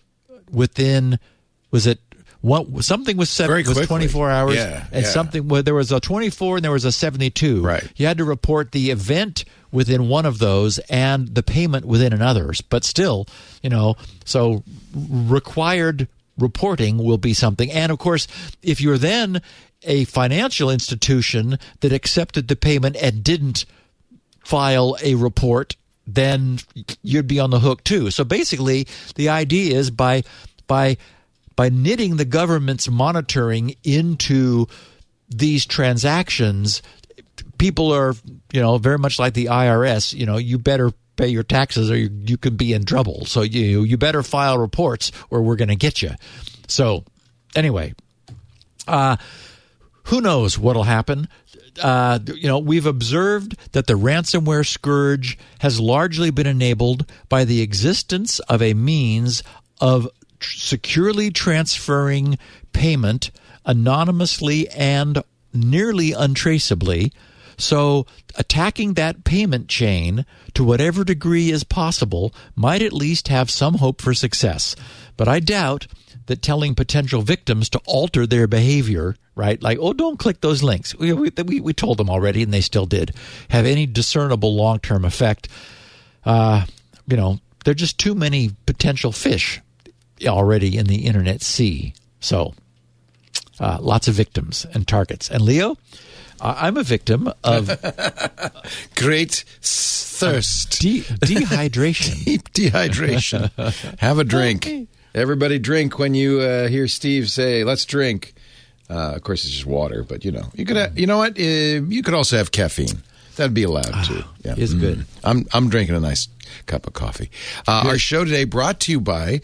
within, was it one, something was seven, was twenty-four hours, yeah, and yeah. something well, there was a twenty-four and there was a seventy-two. Right. You had to report the event within one of those and the payment within another. But still, you know, so required reporting will be something. And of course, if you're then a financial institution that accepted the payment and didn't file a report, then you'd be on the hook too. So basically, the idea is by by by knitting the government's monitoring into these transactions, people are, you know, very much like the I R S, you know, you better pay your taxes or you, you could be in trouble. So you you better file reports or we're going to get you. So anyway, uh, who knows what'll happen? Uh, you know, we've observed that the ransomware scourge has largely been enabled by the existence of a means of tr- securely transferring payment anonymously and nearly untraceably. So attacking that payment chain to whatever degree is possible might at least have some hope for success. But I doubt that telling potential victims to alter their behavior, right, like, oh, don't click those links. We, we, we told them already, and they still did, have any discernible long-term effect. Uh, you know, there are just too many potential fish already in the Internet sea. So uh, lots of victims and targets. And Leo, I'm a victim of great thirst, de- dehydration, deep dehydration. Have a drink. Everybody drink when you uh, hear Steve say, "Let's drink." Uh, of course, it's just water, but you know, you could, have, you know what? Uh, you could also have caffeine. That'd be allowed too. Yeah, it's good. Mm. I'm I'm drinking a nice cup of coffee. Uh, our show today brought to you by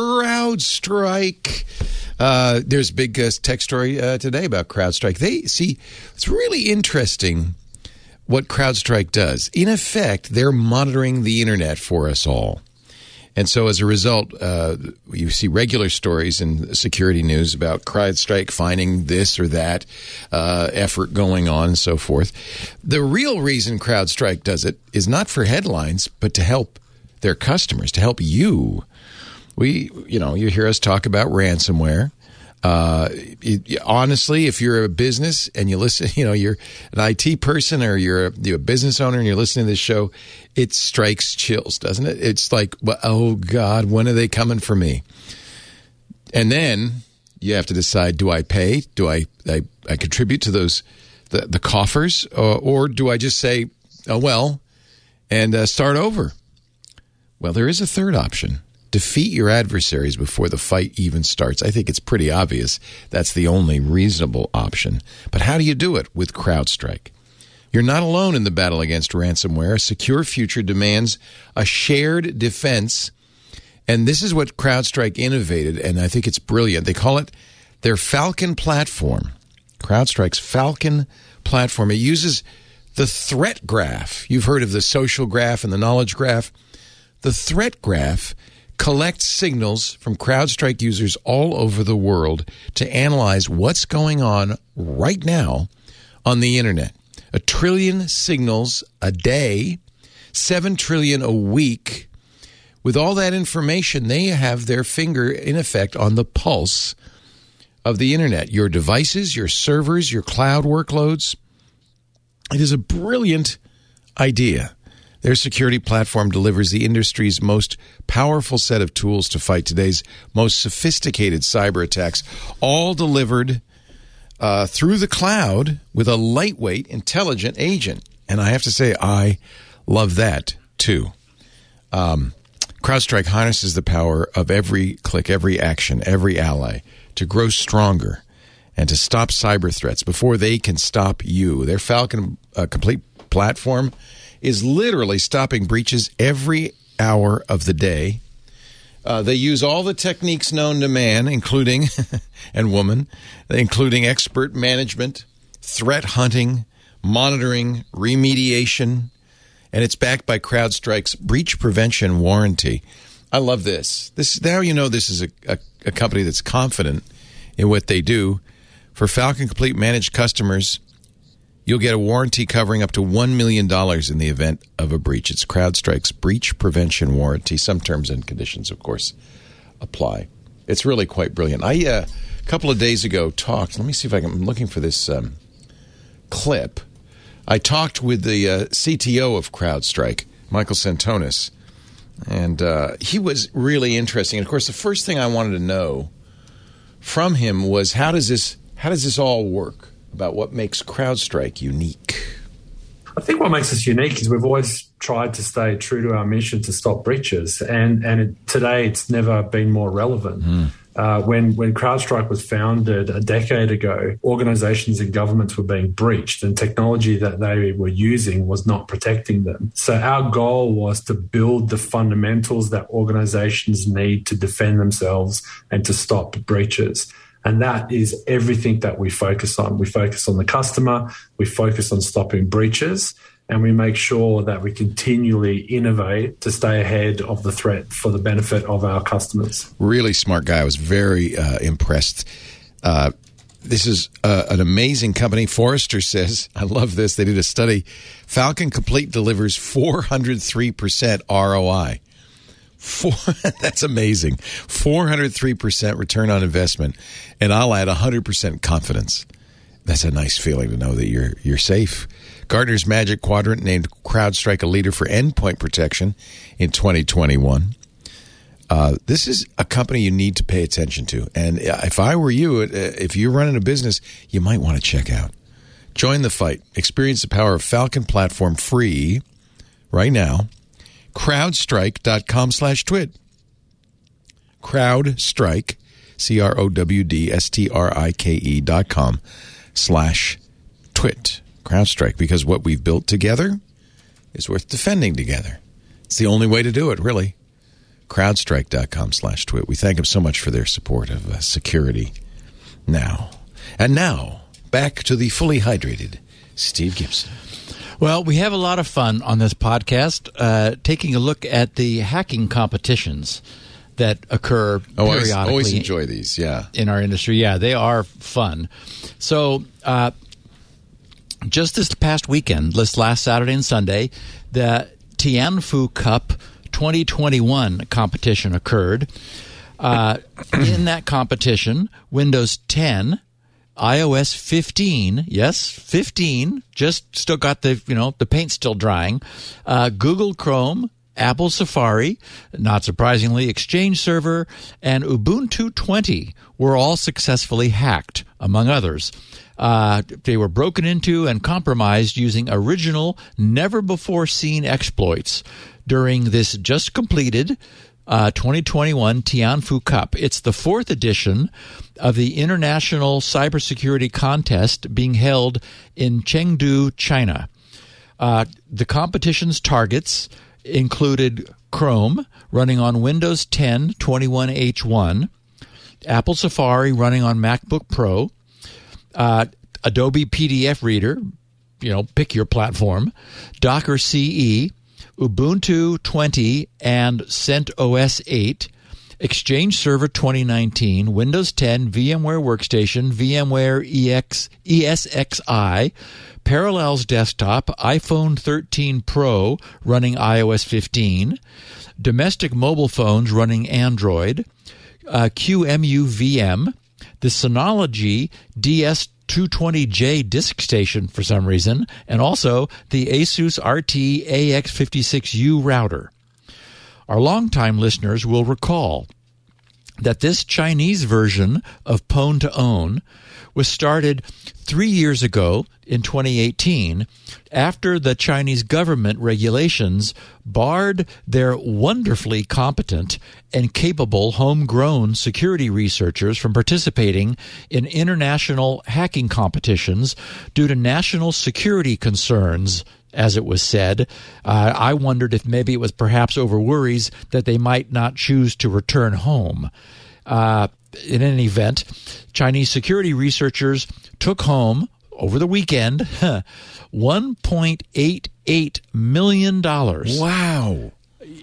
CrowdStrike. Uh, there's a big uh, tech story uh, today about CrowdStrike. They see it's really interesting what CrowdStrike does. In effect, they're monitoring the internet for us all. And so as a result, uh, you see regular stories in security news about CrowdStrike finding this or that uh, effort going on and so forth. The real reason CrowdStrike does it is not for headlines, but to help their customers, to help you. We, you know, you hear us talk about ransomware. Uh, it, honestly, if you're a business and you listen, you know, you're an I T person or you're a, you're a business owner and you're listening to this show, it strikes chills, doesn't it? It's like, oh God, when are they coming for me? And then you have to decide, do I pay? Do I, I, I contribute to those, the, the coffers or, or do I just say, oh, well, and uh, start over? Well, there is a third option. Defeat your adversaries before the fight even starts. I think it's pretty obvious that's the only reasonable option. But how do you do it with CrowdStrike? You're not alone in the battle against ransomware. A secure future demands a shared defense. And this is what CrowdStrike innovated, and I think it's brilliant. They call it their Falcon platform. CrowdStrike's Falcon platform. It uses the threat graph. You've heard of the social graph and the knowledge graph. The threat graph collects signals from CrowdStrike users all over the world to analyze what's going on right now on the internet. A trillion signals a day, seven trillion a week. With all that information, they have their finger, in effect, on the pulse of the internet. Your devices, your servers, your cloud workloads. It is a brilliant idea. Their security platform delivers the industry's most powerful set of tools to fight today's most sophisticated cyber attacks, all delivered uh, through the cloud with a lightweight, intelligent agent. And I have to say, I love that, too. Um, CrowdStrike harnesses the power of every click, every action, every ally to grow stronger and to stop cyber threats before they can stop you. Their Falcon uh, Complete platform is literally stopping breaches every hour of the day. Uh, they use all the techniques known to man, including, and woman, including expert management, threat hunting, monitoring, remediation, and it's backed by CrowdStrike's breach prevention warranty. I love this. This now you know this is a, a, a company that's confident in what they do. For Falcon Complete managed customers, you'll get a warranty covering up to one million dollars in the event of a breach. It's CrowdStrike's breach prevention warranty. Some terms and conditions, of course, apply. It's really quite brilliant. I, uh, a couple of days ago, talked. Let me see if I can. I'm looking for this um, clip. I talked with the uh, C T O of CrowdStrike, Michael Santonis, and uh, he was really interesting. And, of course, the first thing I wanted to know from him was how does this how does this all work? About what makes CrowdStrike unique. I think what makes us unique is we've always tried to stay true to our mission to stop breaches, and and it, today it's never been more relevant. Mm. Uh, when when CrowdStrike was founded a decade ago, organizations and governments were being breached, and technology that they were using was not protecting them. So our goal was to build the fundamentals that organizations need to defend themselves and to stop breaches. And that is everything that we focus on. We focus on the customer, we focus on stopping breaches, and we make sure that we continually innovate to stay ahead of the threat for the benefit of our customers. Really smart guy. I was very uh, impressed. Uh, this is uh, an amazing company. Forrester says, I love this, they did a study, Falcon Complete delivers four hundred three percent R O I. Four, that's amazing. four hundred three percent return on investment, and I'll add one hundred percent confidence. That's a nice feeling to know that you're you're safe. Gartner's Magic Quadrant named CrowdStrike a leader for endpoint protection in twenty twenty-one. Uh, this is a company you need to pay attention to, and if I were you, if you're running a business, you might want to check out. Join the fight. Experience the power of Falcon Platform free right now. Crowdstrike.com slash twit. Crowdstrike, C R O W D S T R I K E dot com slash twit. CrowdStrike, because what we've built together is worth defending together. It's the only way to do it, really. Crowdstrike.com slash twit. We thank them so much for their support of uh, security now. And now, back to the fully hydrated Steve Gibson. Well, we have a lot of fun on this podcast, uh, taking a look at the hacking competitions that occur oh, periodically. I always enjoy these, yeah. In our industry. Yeah, they are fun. So, uh, just this past weekend, this last Saturday and Sunday, the Tianfu Cup twenty twenty-one competition occurred. Uh, in that competition, Windows ten, iOS fifteen, yes, fifteen, just still got the, you know, the paint still drying, uh, Google Chrome, Apple Safari, not surprisingly, Exchange Server, and Ubuntu twenty were all successfully hacked, among others. Uh, they were broken into and compromised using original, never-before-seen exploits during this just completed Uh, twenty twenty-one Tianfu Cup. It's the fourth edition of the International Cybersecurity Contest being held in Chengdu, China. Uh, the competition's targets included Chrome, running on Windows ten twenty-one H one, Apple Safari running on MacBook Pro, uh, Adobe P D F Reader, you know, pick your platform, Docker C E, Ubuntu twenty and CentOS eight, Exchange Server twenty nineteen, Windows ten, VMware Workstation, VMware E X, E S X i, Parallels Desktop, iPhone thirteen Pro running iOS fifteen, domestic mobile phones running Android, uh, Q M U V M, the Synology D S two twenty J disk station for some reason, and also the Asus R T A X fifty-six U router. Our longtime listeners will recall that this Chinese version of Pwn to Own was started three years ago in twenty eighteen after the Chinese government regulations barred their wonderfully competent and capable homegrown security researchers from participating in international hacking competitions due to national security concerns as it was said. Uh, I wondered if maybe it was perhaps over worries that they might not choose to return home. Uh, in any event, Chinese security researchers took home, over the weekend, one point eight eight million dollars. Wow.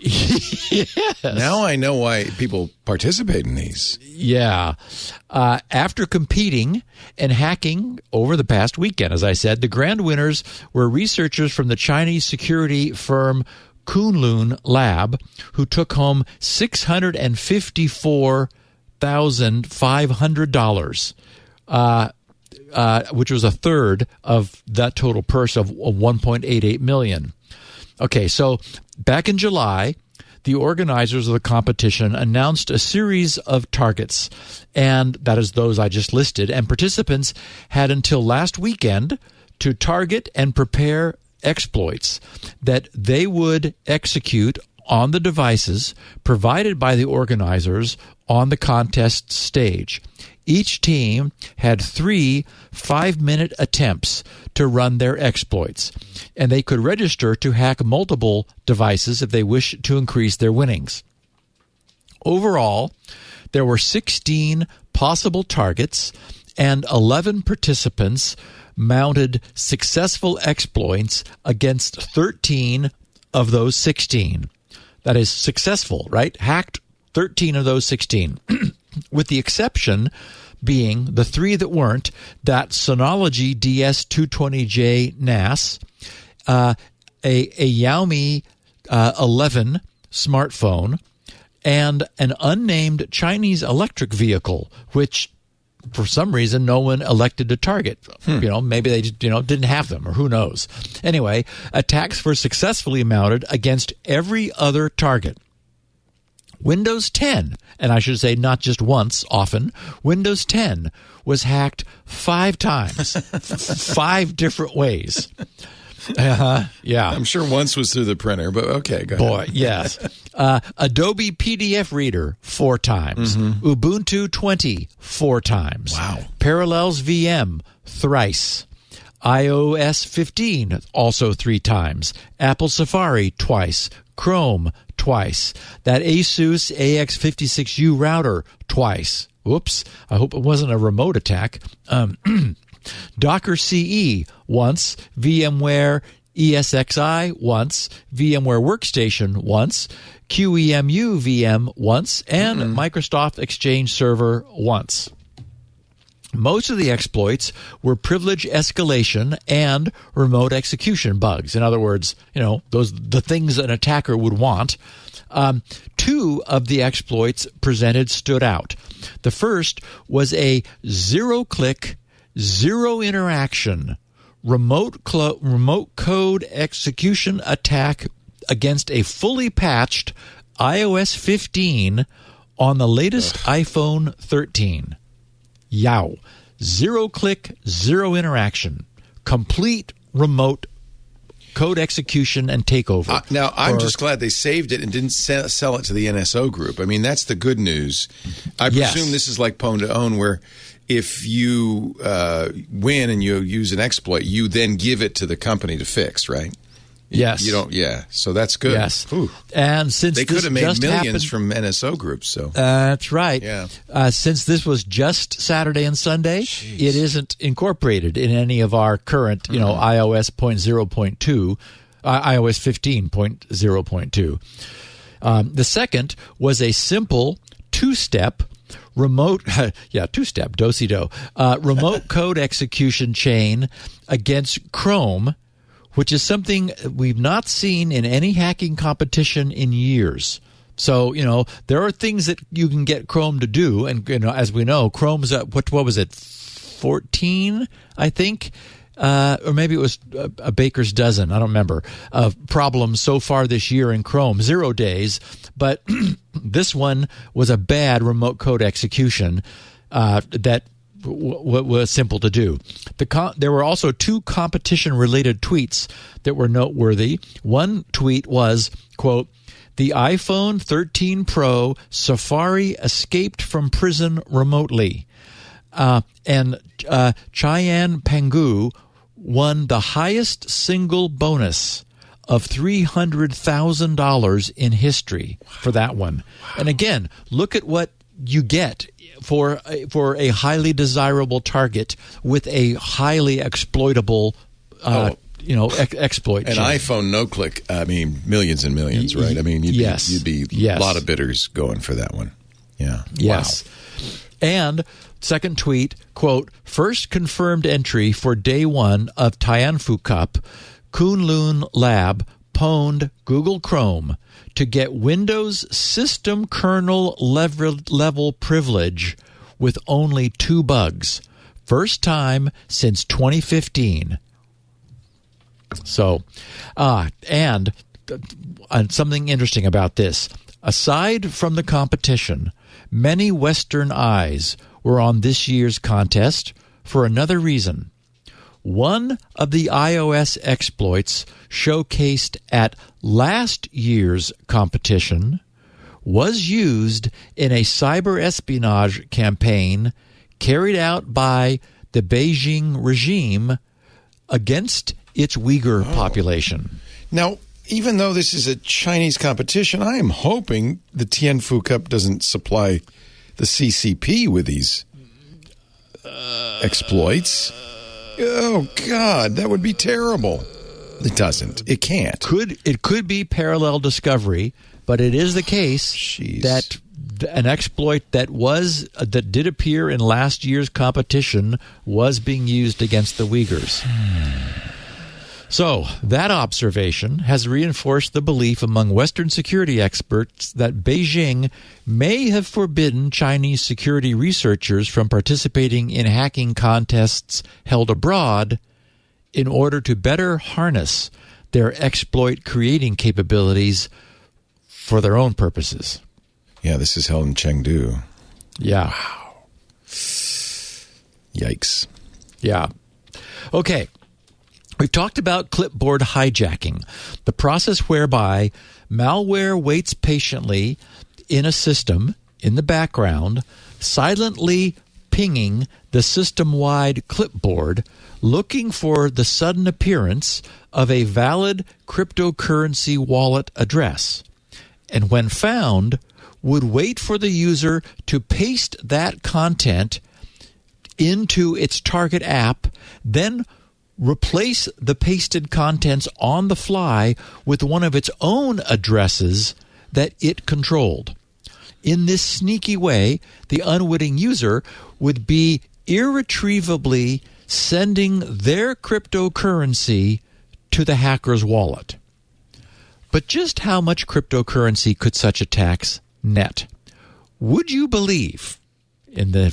Yes. Now I know why people participate in these. Yeah. Uh, after competing and hacking over the past weekend, as I said, the grand winners were researchers from the Chinese security firm Kunlun Lab, who took home six hundred fifty-four thousand five hundred dollars, uh, uh, which was a third of that total purse of one point eight eight million dollars. Okay, so back in July, the organizers of the competition announced a series of targets, and that is those I just listed, and participants had until last weekend to target and prepare exploits that they would execute on the devices provided by the organizers on the contest stage. Each team had three five-minute attempts to run their exploits, and they could register to hack multiple devices if they wish to increase their winnings. Overall, there were sixteen possible targets, and eleven participants mounted successful exploits against thirteen of those sixteen. That is successful, right? Hacked thirteen of those sixteen. With the exception being the three that weren't, that Synology D S two twenty J N A S, uh, a, a Xiaomi uh, eleven smartphone, and an unnamed Chinese electric vehicle, which for some reason no one elected to target. Hmm. You know, maybe they you know didn't have them, or who knows. Anyway, attacks were successfully mounted against every other target. Windows ten, and I should say not just once, often, Windows ten was hacked five times, five different ways. Uh-huh, yeah. I'm sure once was through the printer, but okay, go Boy, ahead. yes. Uh, Adobe P D F Reader, four times. Mm-hmm. Ubuntu twenty, four times. Wow. Parallels V M, thrice. iOS fifteen, also three times. Apple Safari, twice. Chrome, twice. That Asus A X fifty-six U router, twice. Whoops. I hope it wasn't a remote attack. Um, Docker C E, once. VMware E S X i, once. VMware Workstation, once. Q E M U V M, once. And mm-hmm. Microsoft Exchange Server, once. Most of the exploits were privilege escalation and remote execution bugs. In other words, you know, those the things an attacker would want. Um, two of the exploits presented stood out. The first was a zero-click, zero-interaction remote clo- remote code execution attack against a fully patched iOS fifteen on the latest Ugh. iPhone thirteen. Yow. Zero click, zero interaction. Complete remote code execution and takeover. Uh, now, I'm or, just glad they saved it and didn't sell, sell it to the N S O group. I mean, that's the good news. I yes. presume this is like Pwn to Own, where if you uh, win and you use an exploit, you then give it to the company to fix, right? Yes. You don't, yeah. So that's good. Yes. Ooh. And since they could this have made just millions happened, from N S O groups. So uh, that's right. Yeah. Uh, since this was just Saturday and Sunday, Jeez. it isn't incorporated in any of our current, you know, mm-hmm. iOS point zero point two, uh, iOS fifteen point zero point two. Um, the second was a simple two-step remote, yeah, two-step, do-si-do, uh, remote code execution chain against Chrome, which is something we've not seen in any hacking competition in years. So, you know, there are things that you can get Chrome to do. And, you know, as we know, Chrome's, at, what, what was it, fourteen, I think? Uh, or maybe it was a, a baker's dozen, I don't remember, of problems so far this year in Chrome. Zero days. But this one was a bad remote code execution uh, that w- w- was simple to do. The com- there were also two competition-related tweets that were noteworthy. One tweet was, quote, "The iPhone thirteen Pro Safari escaped from prison remotely." Uh, and uh, Cheyenne Pangu won the highest single bonus of three hundred thousand dollars in history for that one. Wow. And again, look at what you get for for a highly desirable target with a highly exploitable uh, oh. you know, ex- exploit. An chain. iPhone no-click, I mean, millions and millions, right? I mean, you'd yes. be, you'd be yes. a lot of bidders going for that one. Yeah. Yes. Wow. And second tweet, quote, first confirmed entry for day one of Tianfu Cup, Kunlun Lab pwned Google Chrome to get Windows system kernel level, level privilege with only two bugs. First time since twenty fifteen. So, uh, and uh, something interesting about this. Aside from the competition, many Western eyes were on this year's contest for another reason. One of the iOS exploits showcased at last year's competition was used in a cyber espionage campaign carried out by the Beijing regime against its Uyghur oh. population. Now, even though this is a Chinese competition, I am hoping the Tianfu Cup doesn't supply the C C P with these uh, exploits. Oh, God, that would be terrible. It doesn't. It can't. Could It could be parallel discovery, but it is the case Jeez. that an exploit that was uh, that did appear in last year's competition was being used against the Uyghurs. So, that observation has reinforced the belief among Western security experts that Beijing may have forbidden Chinese security researchers from participating in hacking contests held abroad in order to better harness their exploit creating capabilities for their own purposes. Yeah, this is held in Chengdu. Yeah. Wow. Yikes. Yeah. Okay. We've talked about clipboard hijacking, the process whereby malware waits patiently in a system in the background, silently pinging the system-wide clipboard, looking for the sudden appearance of a valid cryptocurrency wallet address. And when found, would wait for the user to paste that content into its target app, then replace the pasted contents on the fly with one of its own addresses that it controlled. In this sneaky way, the unwitting user would be irretrievably sending their cryptocurrency to the hacker's wallet. But just how much cryptocurrency could such attacks net? Would you believe, in the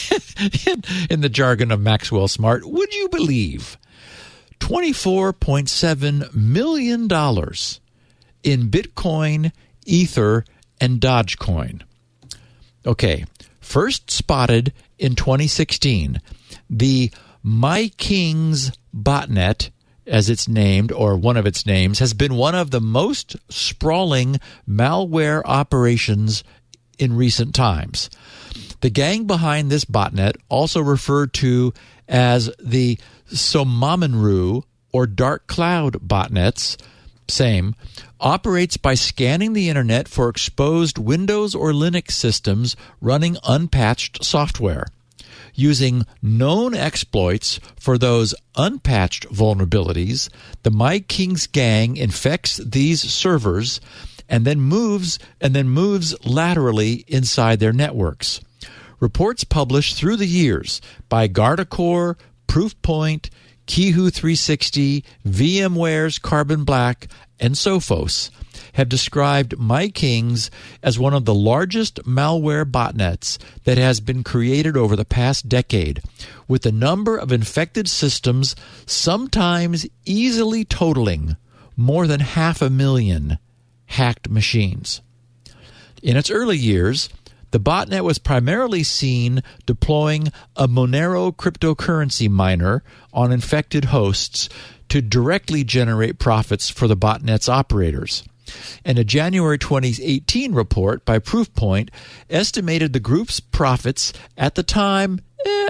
in, in the jargon of Maxwell Smart, would you believe twenty-four point seven million dollars in Bitcoin, Ether, and Dogecoin? Okay, first spotted in twenty sixteen, the MyKings botnet, as it's named, or one of its names, has been one of the most sprawling malware operations in recent times. The gang behind this botnet, also referred to as the Somamanru or Dark Cloud botnets, same, operates by scanning the internet for exposed Windows or Linux systems running unpatched software. Using known exploits for those unpatched vulnerabilities, the MyKings gang infects these servers and then moves and then moves laterally inside their networks. Reports published through the years by Guardicore, Proofpoint, Kihu three sixty, VMware's Carbon Black, and Sophos have described MyKings as one of the largest malware botnets that has been created over the past decade, with the number of infected systems sometimes easily totaling more than half a million hacked machines. In its early years, the botnet was primarily seen deploying a Monero cryptocurrency miner on infected hosts to directly generate profits for the botnet's operators. And a January twenty eighteen report by Proofpoint estimated the group's profits at the time eh,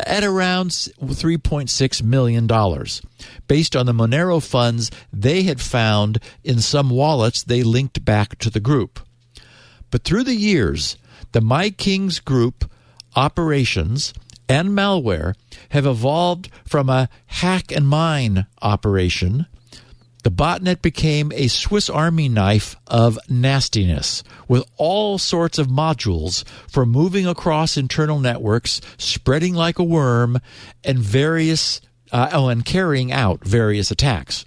at around three point six million dollars, based on the Monero funds they had found in some wallets they linked back to the group. But through the years, the MyKings Group operations and malware have evolved from a hack and mine operation. The botnet became a Swiss Army knife of nastiness, with all sorts of modules for moving across internal networks, spreading like a worm, and various uh, oh, and carrying out various attacks.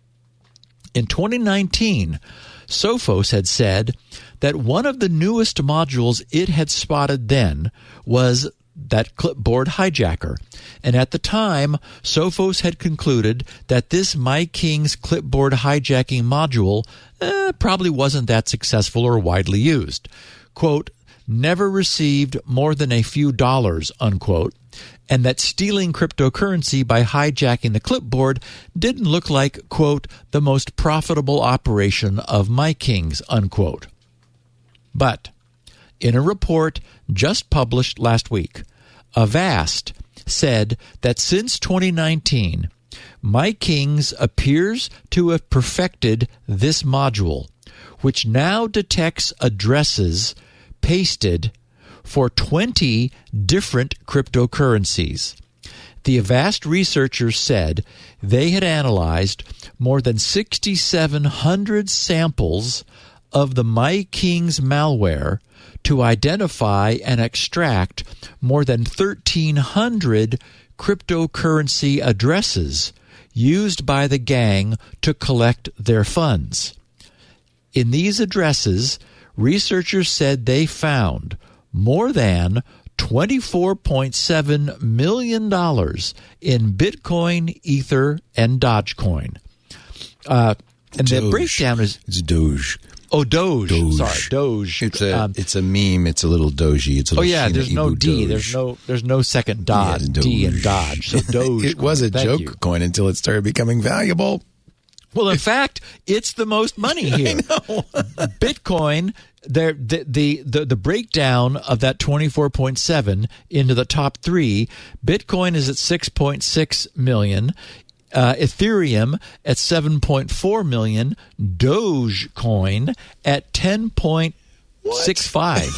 In twenty nineteen, Sophos had said that one of the newest modules it had spotted then was that clipboard hijacker. And at the time, Sophos had concluded that this MyKings clipboard hijacking module eh, probably wasn't that successful or widely used. Quote, never received more than a few dollars, unquote, and that stealing cryptocurrency by hijacking the clipboard didn't look like, quote, the most profitable operation of MyKings, unquote. But in a report just published last week, Avast said that since twenty nineteen, MyKings appears to have perfected this module, which now detects addresses pasted for twenty different cryptocurrencies. The Avast researchers said they had analyzed more than six thousand seven hundred samples of the MyKings malware to identify and extract more than thirteen hundred cryptocurrency addresses used by the gang to collect their funds. In these addresses, researchers said they found more than twenty-four point seven million dollars in Bitcoin, Ether, and Dogecoin. Uh, and Doge. the breakdown is... It's Doge. Oh, Doge. Doge. Sorry, Doge. It's a Um, it's a meme. It's a little doji. It's a oh little yeah, Shiba there's no Inu D. Doge. There's no there's no second dot. Yeah, D and Doge. Dodge. So Doge. It was a Thank joke you. coin until it started becoming valuable. Well, in fact, it's the most money here. Bitcoin, there the, the the the breakdown of that twenty-four point seven into the top three. Bitcoin is at six point six million. Uh, Ethereum at seven point four million, Dogecoin at ten point six five.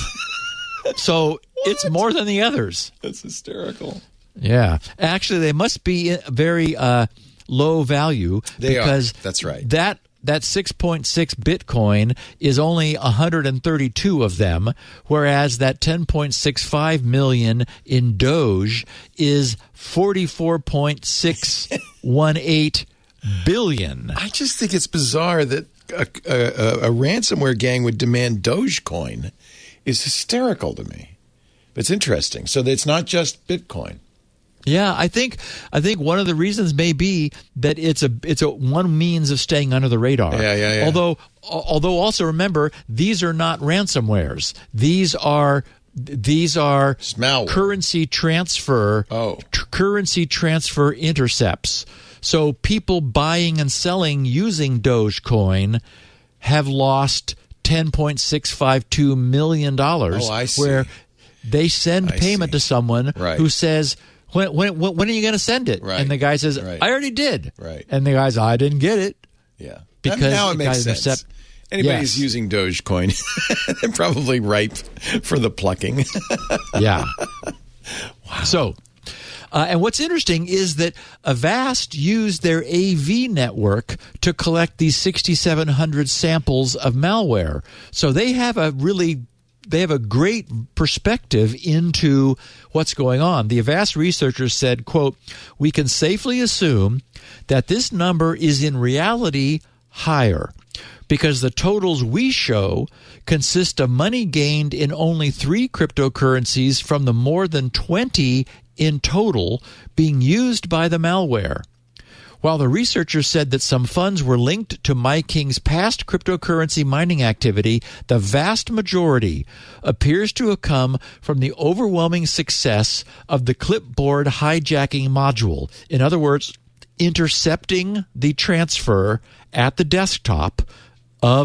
So it's more than the others. That's hysterical. Yeah. Actually, they must be very uh, low value. They are. because That's right. That that six point six Bitcoin is only one hundred thirty-two of them, whereas that ten point six five million in Doge is forty-four point six one eight billion. I just think it's bizarre that a, a, a ransomware gang would demand Dogecoin. Is hysterical to me. But it's interesting. So it's not just Bitcoin. Yeah, I think I think one of the reasons may be that it's a it's a one means of staying under the radar. Yeah, yeah, yeah. Although although also remember, these are not ransomwares. These are these are Malware. currency transfer Oh. tr- currency transfer intercepts. So people buying and selling using Dogecoin have lost ten point six five two million dollars. Oh, I see. Where they send I payment see. to someone Right. who says, When when when are you going to send it? Right. And the guy says, Right. I already did. Right. And the guy's, I didn't get it. Yeah. Because now it it makes got sense. intercept- Anybody Yes. who's using Dogecoin, they're probably ripe for the plucking. Yeah. Wow. So, uh, and what's interesting is that Avast used their A V network to collect these six thousand seven hundred samples of malware. So they have a really They have a great perspective into what's going on. The Avast researchers said, quote, we can safely assume that this number is in reality higher because the totals we show consist of money gained in only three cryptocurrencies from the more than twenty in total being used by the malware. While the researchers said that some funds were linked to MyKing's past cryptocurrency mining activity, the vast majority appears to have come from the overwhelming success of the clipboard hijacking module. In other words, intercepting the transfer at the desktop of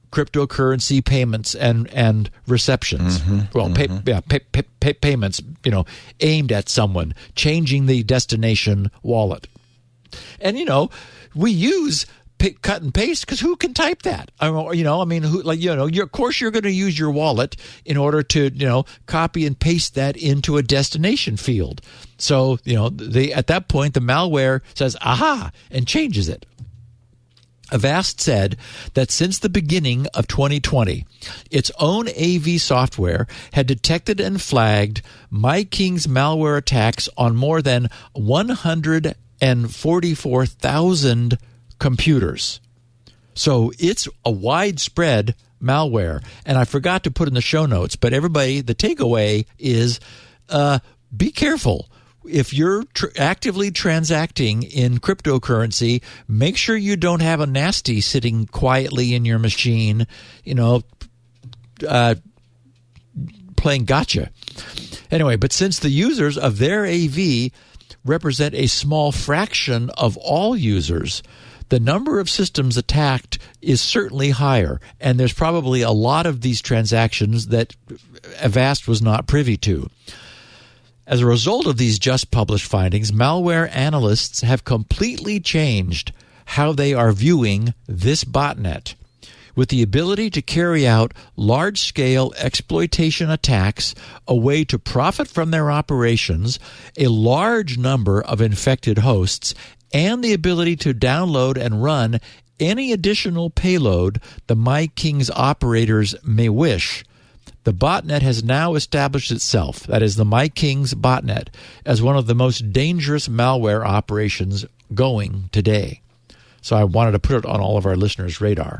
cryptocurrency payments and, and receptions. Mm-hmm, well, mm-hmm. Pay, yeah, pay, pay, pay payments, you know, aimed at someone, changing the destination wallet. And, you know, we use p- cut and paste because who can type that? I mean, you know, I mean, who, like, you know, you're, of course you're going to use your wallet in order to, you know, copy and paste that into a destination field. So, you know, they, at that point, the malware says, aha, and changes it. Avast said that since the beginning of twenty twenty, its own A V software had detected and flagged MyKing's malware attacks on more than one hundred forty-four thousand computers. So it's a widespread malware. And I forgot to put in the show notes, but everybody, the takeaway is uh, be careful. If you're tr- actively transacting in cryptocurrency, make sure you don't have a nasty sitting quietly in your machine, you know, uh, playing gotcha. Anyway, but since the users of their A V represent a small fraction of all users, the number of systems attacked is certainly higher, and there's probably a lot of these transactions that Avast was not privy to. As a result of these just published findings, malware analysts have completely changed how they are viewing this botnet. With the ability to carry out large-scale exploitation attacks, a way to profit from their operations, a large number of infected hosts, and the ability to download and run any additional payload the MyKing's operators may wish, the botnet has now established itself, that is the MyKing's botnet, as one of the most dangerous malware operations going today. So I wanted to put it on all of our listeners' radar.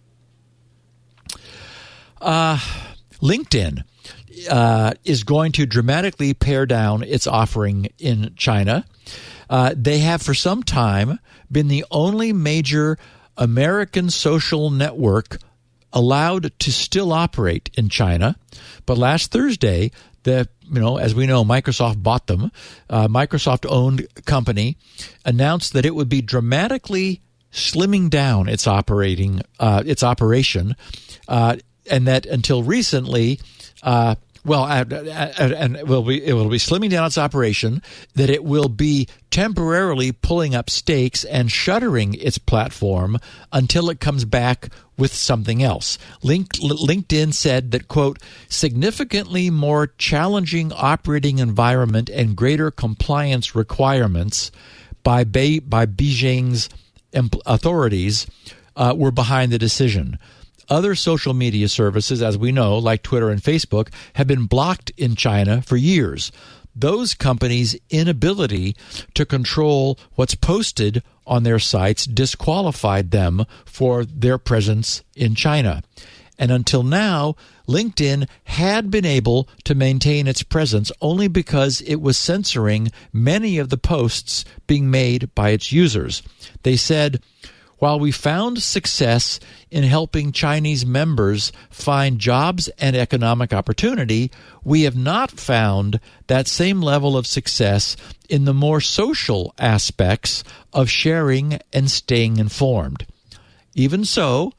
Uh, LinkedIn uh, is going to dramatically pare down its offering in China. Uh, they have for some time been the only major American social network allowed to still operate in China. But last Thursday, the you know, as we know, Microsoft bought them. Uh, Microsoft-owned company announced that it would be dramatically slimming down its operating uh, its operation, uh, and that until recently, uh, well, uh, uh, and it will be it will be slimming down its operation. That it will be temporarily pulling up stakes and shuttering its platform until it comes back with something else. Link, LinkedIn said that, quote, significantly more challenging operating environment and greater compliance requirements by, Be- by Beijing's authorities uh, were behind the decision. Other social media services, as we know, like Twitter and Facebook, have been blocked in China for years. Those companies' inability to control what's posted on their sites disqualified them for their presence in China. And until now, LinkedIn had been able to maintain its presence only because it was censoring many of the posts being made by its users. They said, while we found success in helping Chinese members find jobs and economic opportunity, we have not found that same level of success in the more social aspects of sharing and staying informed. Even so,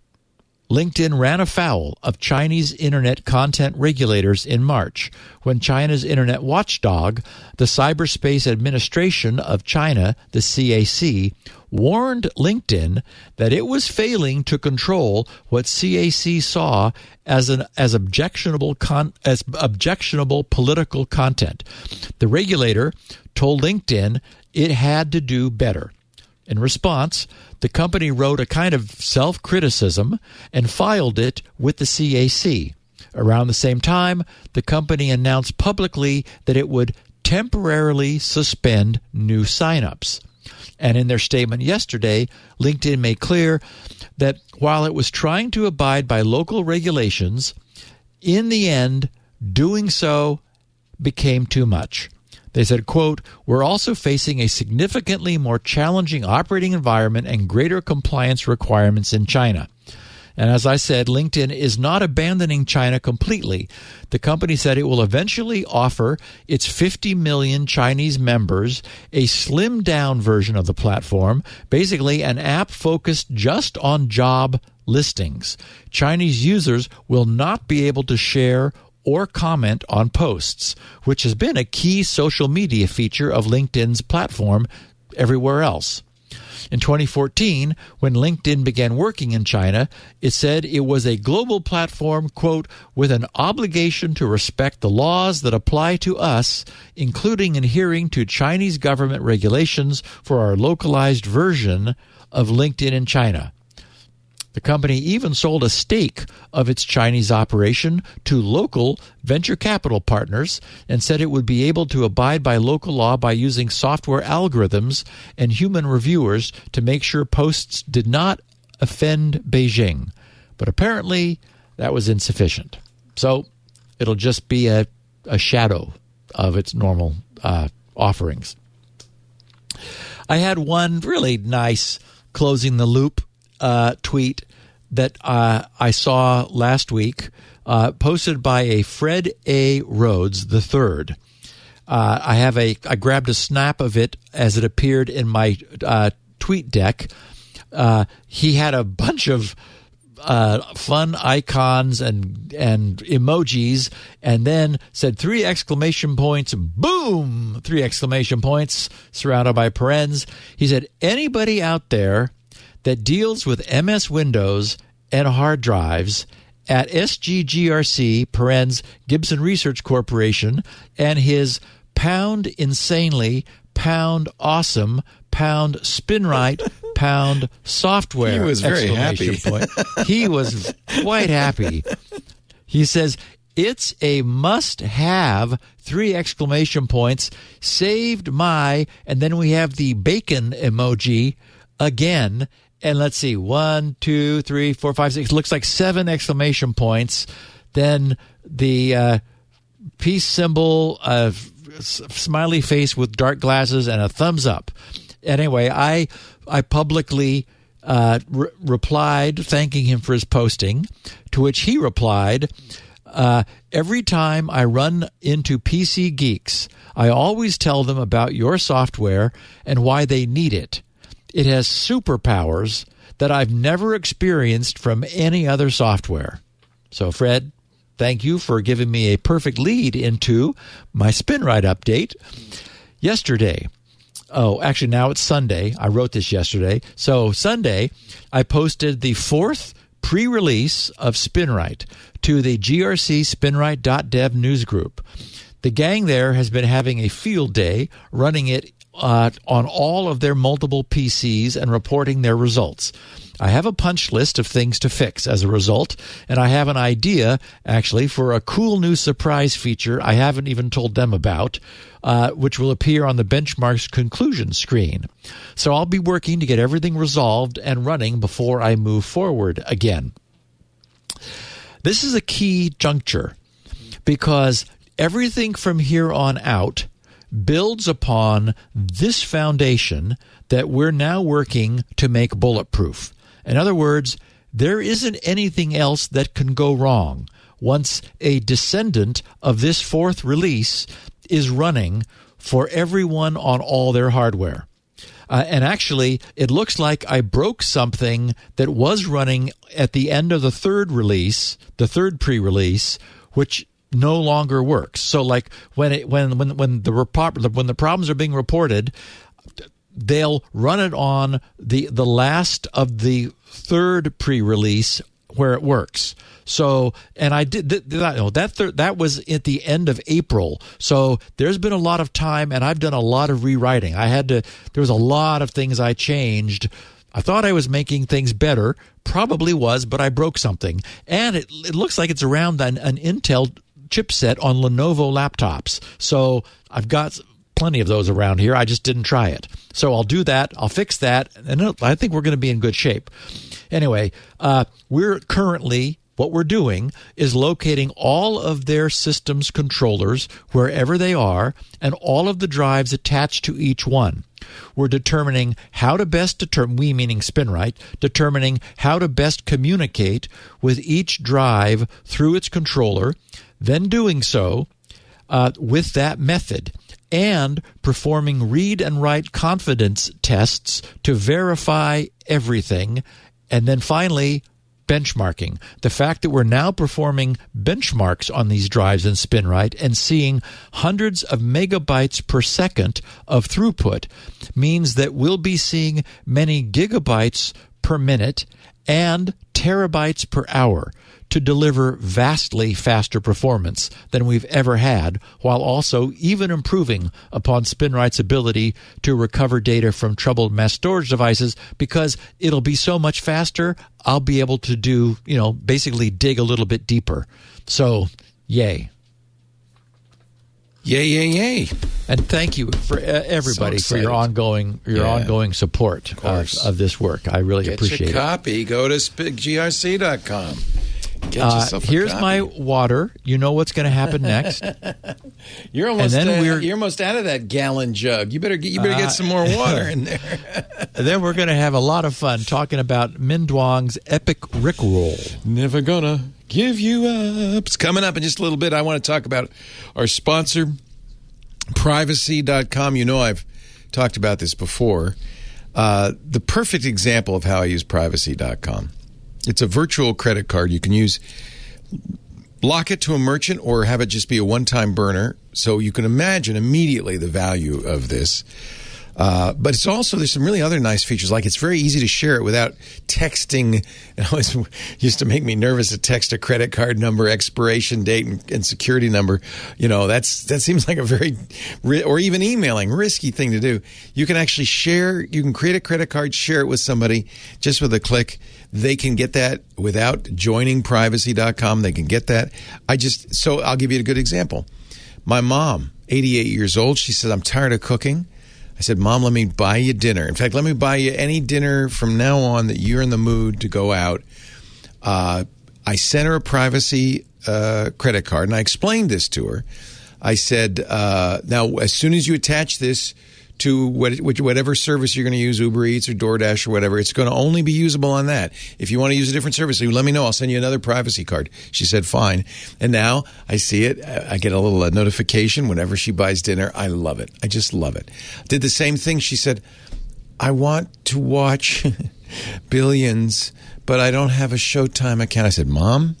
LinkedIn ran afoul of Chinese internet content regulators in March when China's internet watchdog, the Cyberspace Administration of China, the C A C, warned LinkedIn that it was failing to control what C A C saw as an as objectionable con, as objectionable political content. The regulator told LinkedIn it had to do better. In response, the company wrote a kind of self-criticism and filed it with the C A C. Around the same time, the company announced publicly that it would temporarily suspend new signups. And in their statement yesterday, LinkedIn made clear that while it was trying to abide by local regulations, in the end, doing so became too much. They said, quote, we're also facing a significantly more challenging operating environment and greater compliance requirements in China. And as I said, LinkedIn is not abandoning China completely. The company said it will eventually offer its fifty million Chinese members a slimmed-down version of the platform, basically an app focused just on job listings. Chinese users will not be able to share or comment on posts, which has been a key social media feature of LinkedIn's platform everywhere else. In twenty fourteen, when LinkedIn began working in China, it said it was a global platform, quote, with an obligation to respect the laws that apply to us, including adhering to Chinese government regulations for our localized version of LinkedIn in China. The company even sold a stake of its Chinese operation to local venture capital partners and said it would be able to abide by local law by using software algorithms and human reviewers to make sure posts did not offend Beijing. But apparently that was insufficient. So it'll just be a, a shadow of its normal uh, offerings. I had one really nice closing the loop Uh, tweet that uh, I saw last week, uh, posted by a Fred A. Rhodes the third. Uh, I have a I grabbed a snap of it as it appeared in my uh, tweet deck. Uh, he had a bunch of uh, fun icons and and emojis, and then said three exclamation points, boom, three exclamation points surrounded by parens. He said, anybody out there that deals with M S Windows and hard drives at S G G R C, parens, Gibson Research Corporation, and his pound insanely, pound awesome, pound SpinRite, pound software. He was very happy. Point. He was quite happy. He says, it's a must-have, three exclamation points, saved my, and then we have the bacon emoji again. And let's see, one, two, three, four, five, six. Looks like seven exclamation points. Then the uh, peace symbol, a smiley face with dark glasses, and a thumbs up. Anyway, I I publicly uh, re- replied thanking him for his posting, to which he replied, uh, every time I run into P C geeks, I always tell them about your software and why they need it. It has superpowers that I've never experienced from any other software. So, Fred, thank you for giving me a perfect lead into my SpinRite update. Yesterday, oh, actually now it's Sunday. I wrote this yesterday. So Sunday, I posted the fourth pre-release of SpinRite to the G R C SpinRite dot dev news group. The gang there has been having a field day running it Uh, on all of their multiple P Cs and reporting their results. I have a punch list of things to fix as a result, and I have an idea, actually, for a cool new surprise feature I haven't even told them about, uh, which will appear on the Benchmarks conclusion screen. So I'll be working to get everything resolved and running before I move forward again. This is a key juncture because everything from here on out builds upon this foundation that we're now working to make bulletproof. In other words, there isn't anything else that can go wrong once a descendant of this fourth release is running for everyone on all their hardware. Uh, and actually, it looks like I broke something that was running at the end of the third release, the third pre-release, which no longer works. So, like when it when when when the report, when the problems are being reported, they'll run it on the the last of the third pre-release where it works. So, and I did th- th- you know, that thir- that was at the end of April. So there's been a lot of time, and I've done a lot of rewriting. I had to. There was a lot of things I changed. I thought I was making things better, probably was, but I broke something, and it it looks like it's around an, an Intel chipset on Lenovo laptops. So I've got plenty of those around here. I just didn't try it. So I'll do that. I'll fix that. And I think we're going to be in good shape. Anyway, uh, we're currently, what we're doing is locating all of their systems controllers wherever they are and all of the drives attached to each one. We're determining how to best determine, we meaning SpinRite, determining how to best communicate with each drive through its controller, then doing so uh, with that method, and performing read and write confidence tests to verify everything, and then finally benchmarking. The fact that we're now performing benchmarks on these drives in SpinRite and seeing hundreds of megabytes per second of throughput means that we'll be seeing many gigabytes per minute and terabytes per hour to deliver vastly faster performance than we've ever had, while also even improving upon SpinRite's ability to recover data from troubled mass storage devices, because it'll be so much faster, I'll be able to do, you know, basically dig a little bit deeper. So, yay. Yay, yay, yay. And thank you for uh, everybody So for your excited. ongoing your Yeah. ongoing support of, course. of this work. I really Get appreciate your it. copy. Go to G R C dot com. Get Uh, yourself a here's copy. my water. You know what's going to happen next. You're almost and then uh, we're- you're almost out of that gallon jug. You better get you better Uh, get some more water in there. And then we're going to have a lot of fun talking about Min Duong's epic Rickroll. Never gonna give you up. It's coming up in just a little bit. I want to talk about our sponsor, privacy dot com. You know I've talked about this before. Uh, the perfect example of how I use privacy dot com. It's a virtual credit card. You can use, lock it to a merchant or have it just be a one-time burner. So you can imagine immediately the value of this. Uh, but it's also, there's some really other nice features. Like it's very easy to share it without texting. It always used to make me nervous to text a credit card number, expiration date, and, and security number. You know, that's that seems like a very, or even emailing, risky thing to do. You can actually share, you can create a credit card, share it with somebody just with a click. They can get that without joining privacy dot com. They can get that. I just, so I'll give you a good example. My mom, eighty-eight years old, she said, I'm tired of cooking. I said, Mom, let me buy you dinner. In fact, let me buy you any dinner from now on that you're in the mood to go out. Uh, I sent her a privacy uh, credit card, and I explained this to her. I said, uh, now, as soon as you attach this to what, whatever service you're going to use, Uber Eats or DoorDash or whatever, it's going to only be usable on that. If you want to use a different service, let me know. I'll send you another privacy card. She said, fine. And now I see it. I get a little uh, notification whenever she buys dinner. I love it. I just love it. Did the same thing. She said, I want to watch Billions, but I don't have a Showtime account. I said, Mom,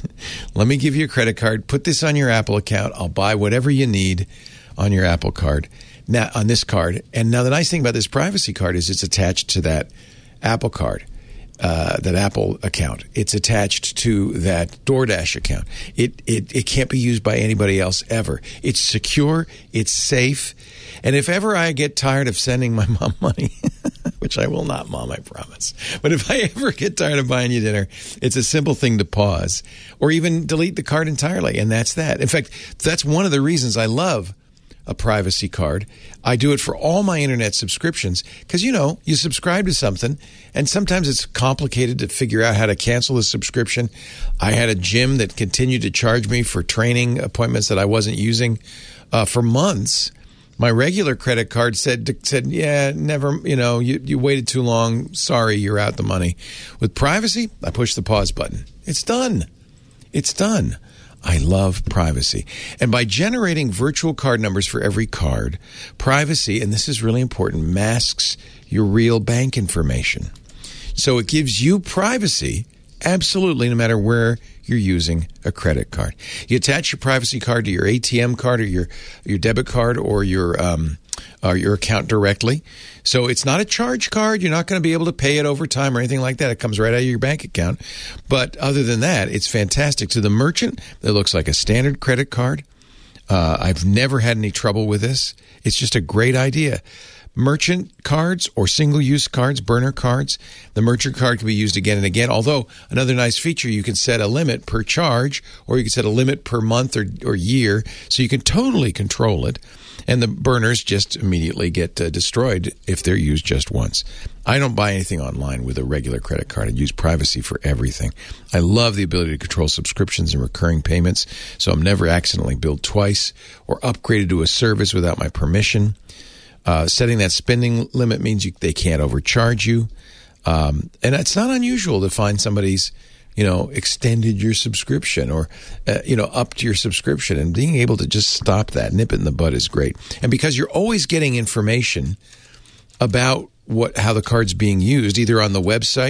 let me give you a credit card. Put this on your Apple account. I'll buy whatever you need on your Apple card. Now, on this card. And now the nice thing about this privacy card is it's attached to that Apple card, uh, that Apple account. It's attached to that DoorDash account. It, it, it can't be used by anybody else ever. It's secure. It's safe. And if ever I get tired of sending my mom money, which I will not, Mom, I promise. But if I ever get tired of buying you dinner, it's a simple thing to pause or even delete the card entirely. And that's that. In fact, that's one of the reasons I love a privacy card. I do it for all my internet subscriptions because, you know, you subscribe to something and sometimes it's complicated to figure out how to cancel the subscription. I had a gym that continued to charge me for training appointments that I wasn't using uh, for months. My regular credit card said, said, yeah, never, you know, you, you waited too long. Sorry, you're out the money. With privacy, I push the pause button. It's done. It's done. I love privacy. And by generating virtual card numbers for every card, privacy, and this is really important, masks your real bank information. So it gives you privacy, absolutely, no matter where you're using a credit card. You attach your privacy card to your A T M card or your, your debit card or your um, or your account directly. So it's not a charge card. You're not going to be able to pay it over time or anything like that. It comes right out of your bank account. But other than that, it's fantastic. To the merchant, it looks like a standard credit card. Uh, I've never had any trouble with this. It's just a great idea. Merchant cards or single-use cards, burner cards, the merchant card can be used again and again. Although another nice feature, you can set a limit per charge or you can set a limit per month or, or year, so you can totally control it. And the burners just immediately get uh, destroyed if they're used just once. I don't buy anything online with a regular credit card. I use privacy for everything. I love the ability to control subscriptions and recurring payments, so I'm never accidentally billed twice or upgraded to a service without my permission. Uh, setting that spending limit means you, they can't overcharge you. Um, and it's not unusual to find somebody's, you know, extended your subscription or, uh, you know, upped your subscription. And being able to just stop that, nip it in the bud is great. And because you're always getting information about what how the card's being used, either on the website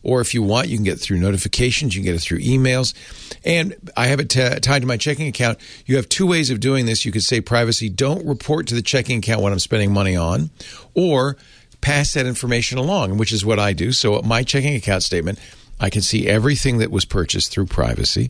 or if you want, you can get it through notifications. You can get it through emails. And I have it t- tied to my checking account. You have two ways of doing this. You could say privacy, don't report to the checking account what I'm spending money on, or pass that information along, which is what I do. So at my checking account statement, I can see everything that was purchased through privacy.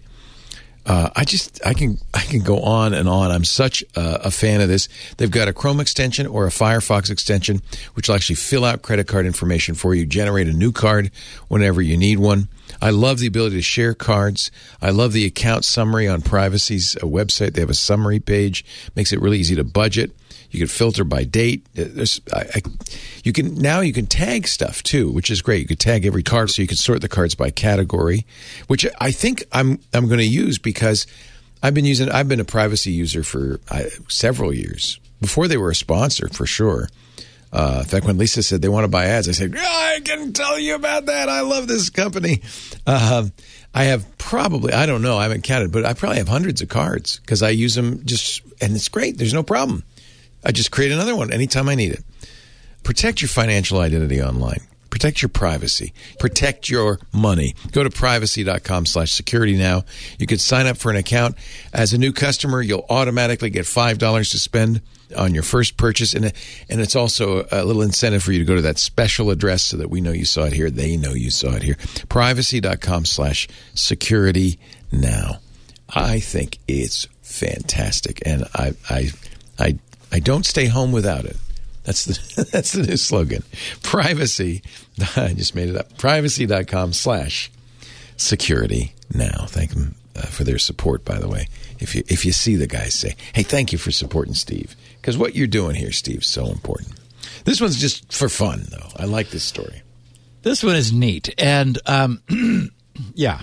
Uh, I just, I can, I can go on and on. I'm such a, a fan of this. They've got a Chrome extension or a Firefox extension, which will actually fill out credit card information for you, generate a new card whenever you need one. I love the ability to share cards. I love the account summary on Privacy's uh, website. They have a summary page. Makes it really easy to budget. You can filter by date. There's, I, I, you can now you can tag stuff too, which is great. You could tag every card, so you can sort the cards by category, which I think I'm I'm going to use because I've been using. I've been a Privacy user for uh, several years before they were a sponsor, for sure. Uh, in fact, when Lisa said they want to buy ads, I said, oh, I can tell you about that. I love this company. Uh, I have probably, I don't know, I haven't counted, but I probably have hundreds of cards because I use them just, and it's great. There's no problem. I just create another one anytime I need it. Protect your financial identity online. Protect your privacy. Protect your money. Go to privacy.com slash security now. You can sign up for an account. As a new customer, you'll automatically get five dollars to spend on your first purchase. And, and it's also a little incentive for you to go to that special address so that we know you saw it here. They know you saw it here. Privacy.com slash security now. I think it's fantastic. And I, I, I, I don't stay home without it. That's the that's the new slogan. Privacy. I just made it up. Privacy.com slash security now. Thank them uh, for their support, by the way. If you if you see the guys say, hey, thank you for supporting Steve. Because what you're doing here, Steve, is so important. This one's just for fun, though. I like this story. This one is neat. And, um, yeah.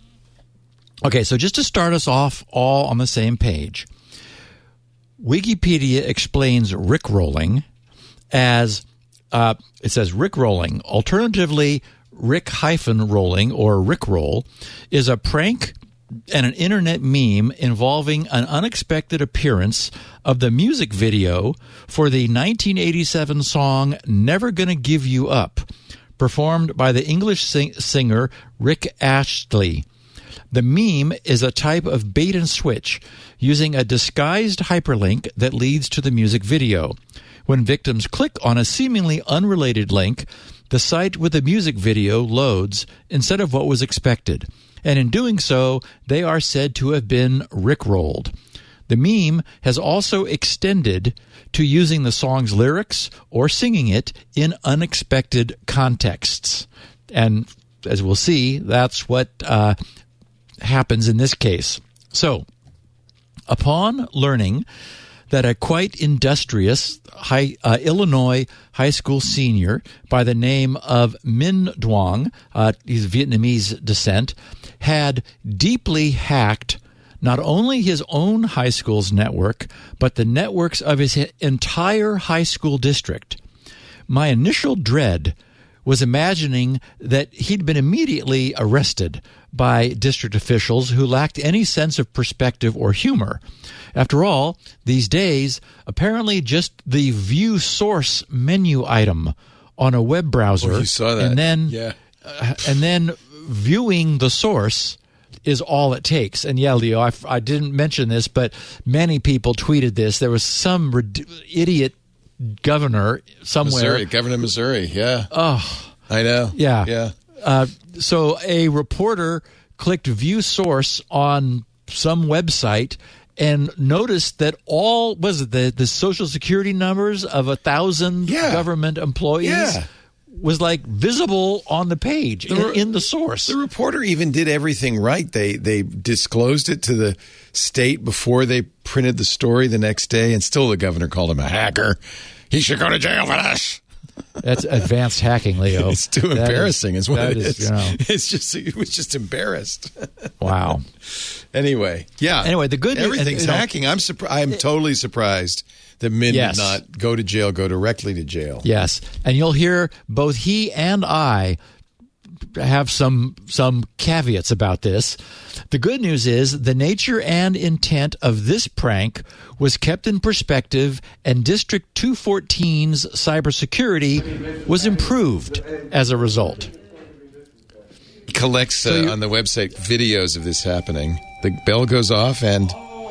Okay, so just to start us off all on the same page, Wikipedia explains Rickrolling as, uh, it says Rickrolling, alternatively Rick-rolling or Rickroll, is a prank and an internet meme involving an unexpected appearance of the music video for the nineteen eighty-seven song Never Gonna Give You Up, performed by the English sing- singer Rick Astley. The meme is a type of bait and switch using a disguised hyperlink that leads to the music video. When victims click on a seemingly unrelated link, the site with the music video loads instead of what was expected. And in doing so, they are said to have been rickrolled. The meme has also extended to using the song's lyrics or singing it in unexpected contexts. And as we'll see, that's what uh, happens in this case. So, upon learning that a quite industrious high, uh, Illinois high school senior by the name of Minh Duong, uh, he's Vietnamese descent, had deeply hacked not only his own high school's network, but the networks of his entire high school district. My initial dread was imagining that he'd been immediately arrested by district officials who lacked any sense of perspective or humor. After all, these days, apparently just the view source menu item on a web browser, oh, you saw that. and then yeah. uh, and then viewing the source is all it takes. And yeah, Leo, I, I didn't mention this, but many people tweeted this. There was some rid- idiot governor somewhere. Missouri, Governor of Missouri, yeah. Oh, I know. Yeah. Yeah. Uh, so a reporter clicked view source on some website and noticed that all, was it the, the social security numbers of a thousand yeah. government employees yeah. was like visible on the page the, in, in the source. The reporter even did everything right. They they disclosed it to the state before they printed the story the next day, and still the governor called him a hacker. He should go to jail for this. That's advanced hacking, Leo. It's too that embarrassing, is, is what it is. is. You know. It's just it was just embarrassed. Wow. Anyway, yeah. Anyway, the good everything's and, you know, hacking. I'm surprised. I'm totally surprised that Minh yes. did not go to jail, go directly to jail. Yes, and you'll hear both he and I have some some caveats about this. The good news is the nature and intent of this prank was kept in perspective, and District two fourteen's cybersecurity was improved as a result. collects uh, on the website videos of this happening. The bell goes off and...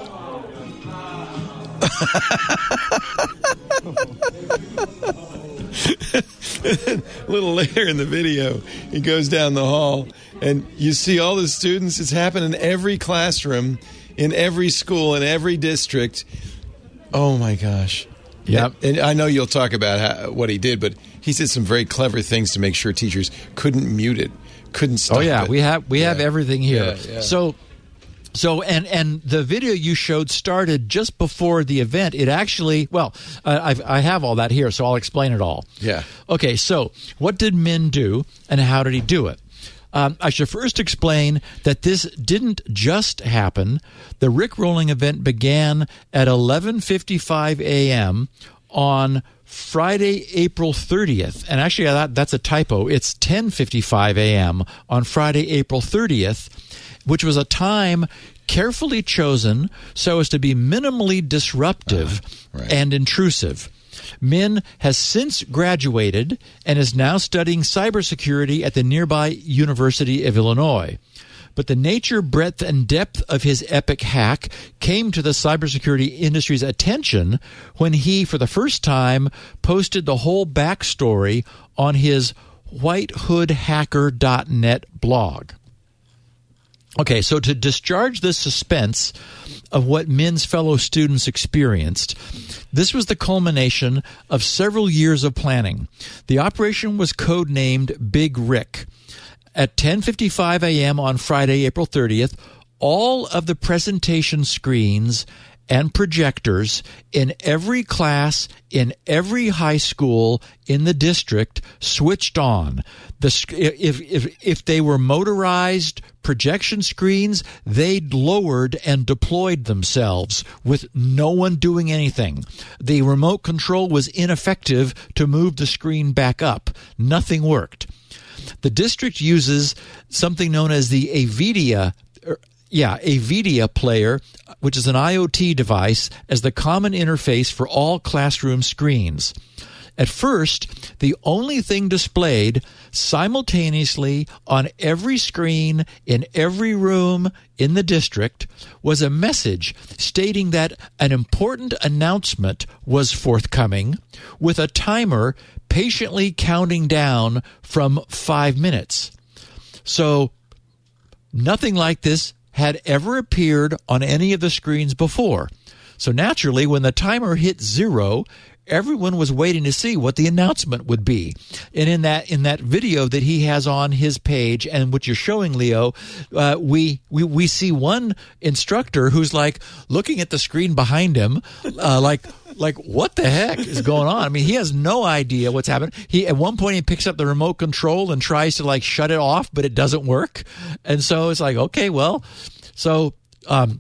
A little later in the video, he goes down the hall, and you see all the students. It's happened in every classroom, in every school, in every district. Oh, my gosh. Yep. And, and I know you'll talk about how, what he did, but he did some very clever things to make sure teachers couldn't mute it, couldn't stop it. Oh, yeah. It. We have we yeah. have everything here. Yeah, yeah. So... So, and, and the video you showed started just before the event. It actually, well, uh, I've, I have all that here, so I'll explain it all. Yeah. Okay, so what did Min do, and how did he do it? Um, I should first explain that this didn't just happen. The Rickrolling event began at eleven fifty-five a.m. on Friday, April thirtieth. And actually, that, that's a typo. It's ten fifty-five a.m. on Friday, April thirtieth, which was a time carefully chosen so as to be minimally disruptive uh, right. and intrusive. Min has since graduated and is now studying cybersecurity at the nearby University of Illinois. But the nature, breadth, and depth of his epic hack came to the cybersecurity industry's attention when he, for the first time, posted the whole backstory on his white hood hacker dot net blog. Okay, so to discharge the suspense of what Min's fellow students experienced, this was the culmination of several years of planning. The operation was codenamed Big Rick. At ten fifty-five a.m. on Friday, April thirtieth, all of the presentation screens and projectors in every class, in every high school in the district switched on. The, if, if, if they were motorized projection screens, they lowered and deployed themselves with no one doing anything. The remote control was ineffective to move the screen back up. Nothing worked. The district uses something known as the AVIDIA Yeah, a VIDIA player, which is an IoT device, as the common interface for all classroom screens. At first, the only thing displayed simultaneously on every screen in every room in the district was a message stating that an important announcement was forthcoming, with a timer patiently counting down from five minutes. So, nothing like this had ever appeared on any of the screens before. So naturally, when the timer hit zero, everyone was waiting to see what the announcement would be. And in that in that video that he has on his page, and what you're showing, Leo, uh, we, we we see one instructor who's like looking at the screen behind him, uh, like like what the heck is going on? I mean, he has no idea what's happening. He at one point he picks up the remote control and tries to like shut it off, but it doesn't work. And so it's like, okay, well, so. Um,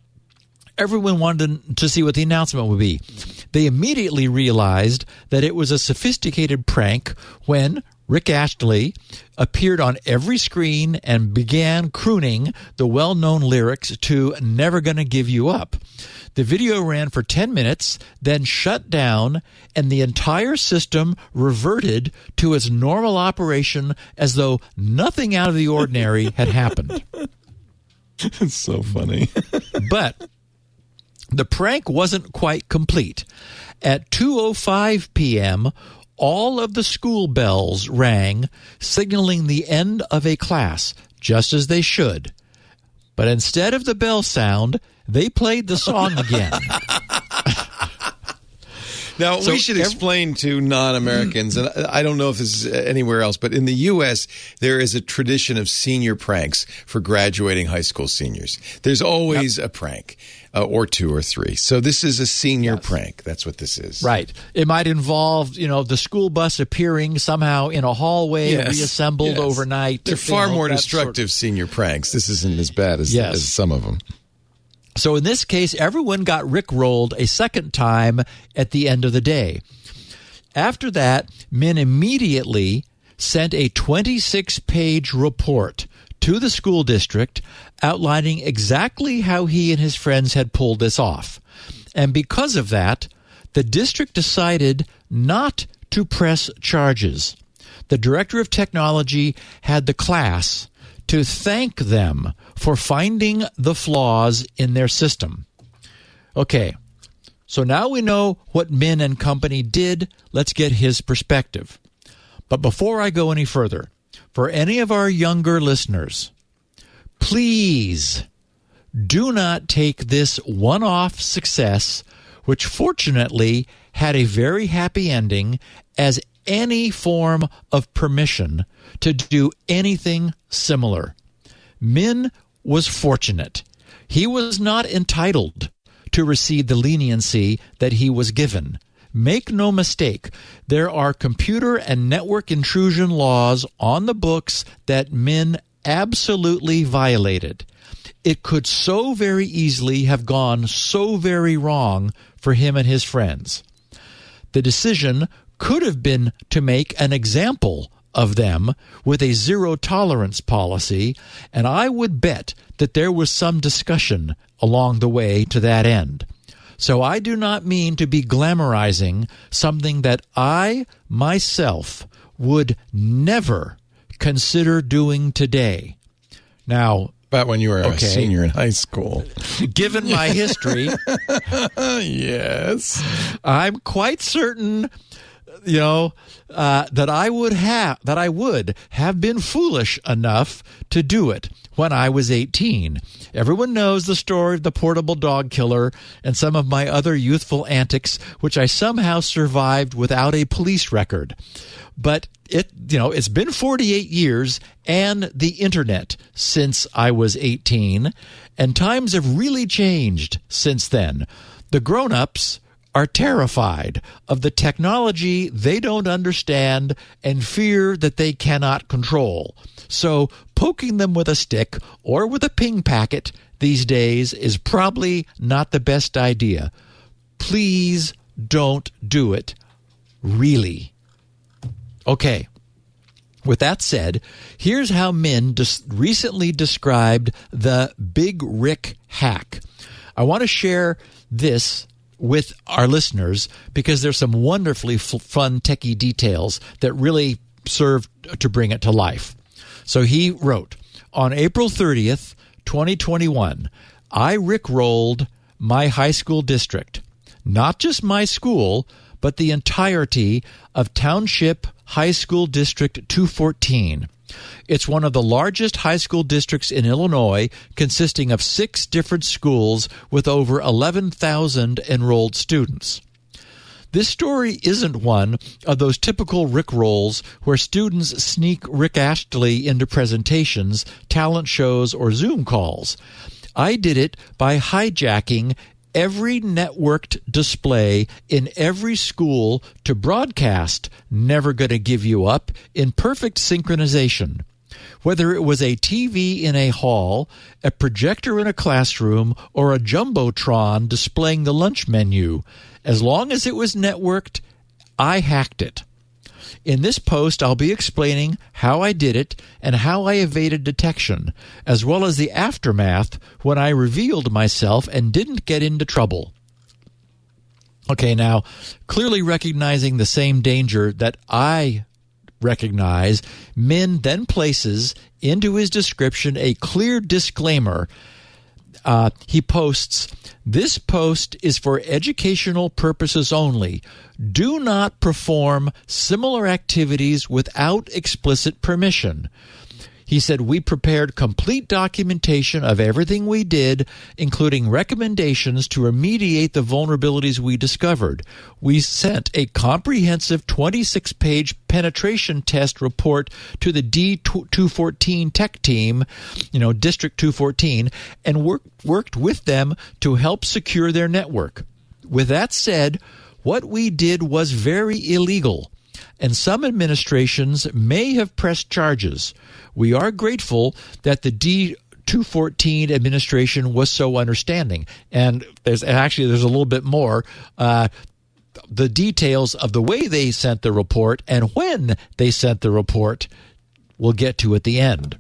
Everyone wanted to see what the announcement would be. They immediately realized that it was a sophisticated prank when Rick Astley appeared on every screen and began crooning the well-known lyrics to Never Gonna Give You Up. The video ran for ten minutes, then shut down, and the entire system reverted to its normal operation as though nothing out of the ordinary had happened. It's so funny. But the prank wasn't quite complete. At two oh five p.m., all of the school bells rang, signaling the end of a class, just as they should. But instead of the bell sound, they played the song again. Now, So we should ev- explain to non-Americans, and I don't know if this is anywhere else, but in the U S, there is a tradition of senior pranks for graduating high school seniors. There's always a prank, uh, or two or three. So this is a senior Yes. prank. That's what this is. Right. It might involve, you know, the school bus appearing somehow in a hallway, Yes. reassembled Yes. overnight. They're you far know, more that destructive sort of- senior pranks. This isn't as bad as, Yes. as some of them. So in this case, everyone got rickrolled a second time at the end of the day. After that, Min immediately sent a twenty-six page report to the school district outlining exactly how he and his friends had pulled this off. And because of that, the district decided not to press charges. The director of technology had the class to thank them for finding the flaws in their system. Okay, so now we know what Min and company did. Let's get his perspective. But before I go any further, for any of our younger listeners, please do not take this one-off success, which fortunately had a very happy ending, as any form of permission to do anything similar. Min was fortunate. He was not entitled to receive the leniency that he was given. Make no mistake, there are computer and network intrusion laws on the books that Min absolutely violated. It could so very easily have gone so very wrong for him and his friends. The decision could have been to make an example of them with a zero-tolerance policy, and I would bet that there was some discussion along the way to that end. So I do not mean to be glamorizing something that I, myself, would never consider doing today. Now, about when you were okay, a senior in high school. Given my history, yes, I'm quite certain, you know, uh, that I would have that I would have been foolish enough to do it when I was eighteen. Everyone knows the story of the portable dog killer and some of my other youthful antics, which I somehow survived without a police record. But it, you know, it's been forty-eight years and the internet since I was eighteen, and times have really changed since then. The grown-ups are terrified of the technology they don't understand and fear that they cannot control. So poking them with a stick or with a ping packet these days is probably not the best idea. Please don't do it. Really. Okay. With that said, here's how Min des- recently described the Big Rick hack. I want to share this with our listeners because there's some wonderfully f- fun techie details that really serve to bring it to life. So he wrote, on April thirtieth, twenty twenty-one, I rickrolled my high school district. Not just my school, but the entirety of Township High School District two fourteen. It's one of the largest high school districts in Illinois, consisting of six different schools with over eleven thousand enrolled students. This story isn't one of those typical rickrolls where students sneak Rick Astley into presentations, talent shows, or Zoom calls. I did it by hijacking every networked display in every school to broadcast Never Gonna Give You Up in perfect synchronization. Whether it was a T V in a hall, a projector in a classroom, or a jumbotron displaying the lunch menu, as long as it was networked, I hacked it. In this post, I'll be explaining how I did it and how I evaded detection, as well as the aftermath when I revealed myself and didn't get into trouble. Okay, now, clearly recognizing the same danger that I recognize, Min then places into his description a clear disclaimer. Uh, he posts, "This post is for educational purposes only. Do not perform similar activities without explicit permission." He said, "We prepared complete documentation of everything we did, including recommendations to remediate the vulnerabilities we discovered. We sent a comprehensive twenty-six page penetration test report to the D two fourteen tech team, you know, District two fourteen, and work, worked with them to help secure their network. With that said, what we did was very illegal, and some administrations may have pressed charges. We are grateful that the D two fourteen administration was so understanding." And there's actually there's a little bit more. Uh, the details of the way they sent the report and when they sent the report we'll get to at the end.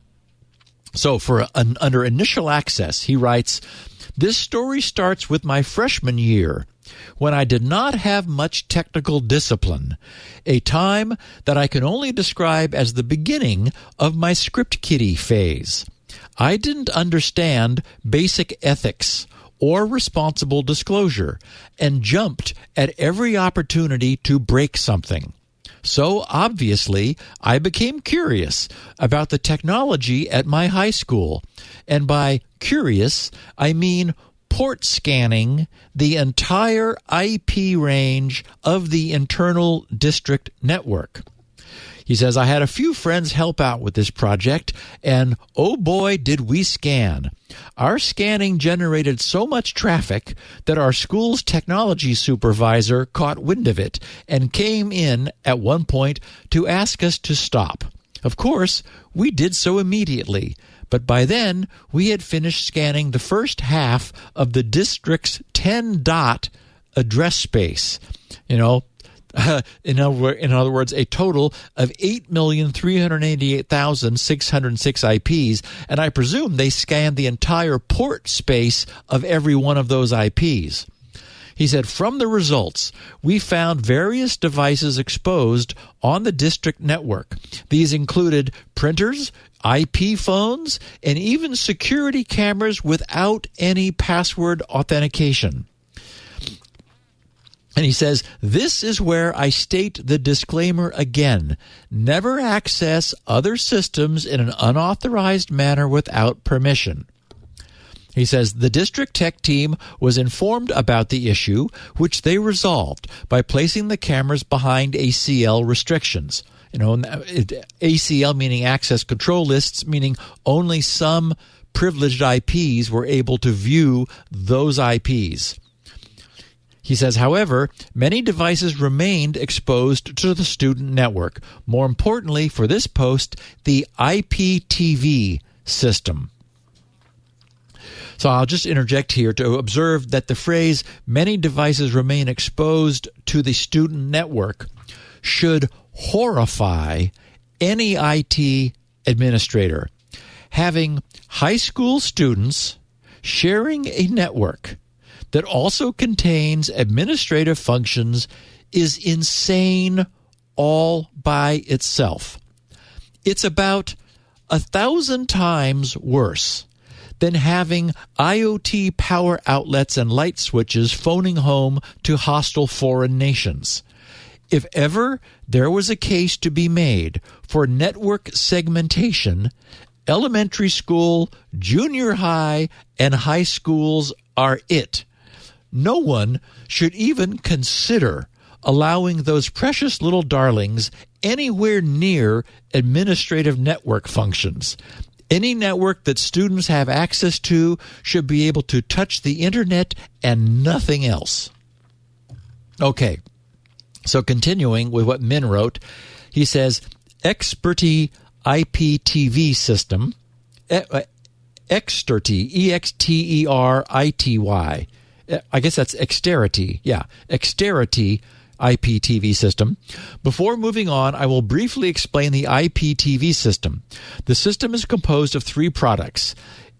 So for an, under initial access, he writes, "This story starts with my freshman year when I did not have much technical discipline, a time that I can only describe as the beginning of my script kiddie phase. I didn't understand basic ethics or responsible disclosure and jumped at every opportunity to break something. So obviously, I became curious about the technology at my high school. And by curious, I mean port scanning the entire I P range of the internal district network. He says, I had a few friends help out with this project, and oh boy, did we scan. Our scanning generated so much traffic that our school's technology supervisor caught wind of it and came in at one point to ask us to stop. Of course, we did so immediately, but by then we had finished scanning the first half of the district's ten dot address space. You know, Uh, in, other, in other words, a total of eight million three hundred eighty-eight thousand six hundred six I Ps, and I presume they scanned the entire port space of every one of those I Ps. He said, from the results, we found various devices exposed on the district network. These included printers, I P phones, and even security cameras without any password authentication. And he says, this is where I state the disclaimer again. Never access other systems in an unauthorized manner without permission. He says, the district tech team was informed about the issue, which they resolved by placing the cameras behind A C L restrictions. You know, A C L meaning access control lists, meaning only some privileged I Ps were able to view those I Ps. He says, however, many devices remained exposed to the student network. More importantly, for this post, the I P T V system. So I'll just interject here to observe that the phrase, many devices remain exposed to the student network, should horrify any I T administrator. Having high school students sharing a network that also contains administrative functions is insane all by itself. It's about a thousand times worse than having IoT power outlets and light switches phoning home to hostile foreign nations. If ever there was a case to be made for network segmentation, elementary school, junior high, and high schools are it. No one should even consider allowing those precious little darlings anywhere near administrative network functions. Any network that students have access to should be able to touch the internet and nothing else. Okay, so continuing with what Min wrote, he says, Experty I P T V system, Exterty, E X T E R I T Y, I guess that's Exterity. Yeah, Exterity I P T V system. Before moving on, I will briefly explain the I P T V system. The system is composed of three products: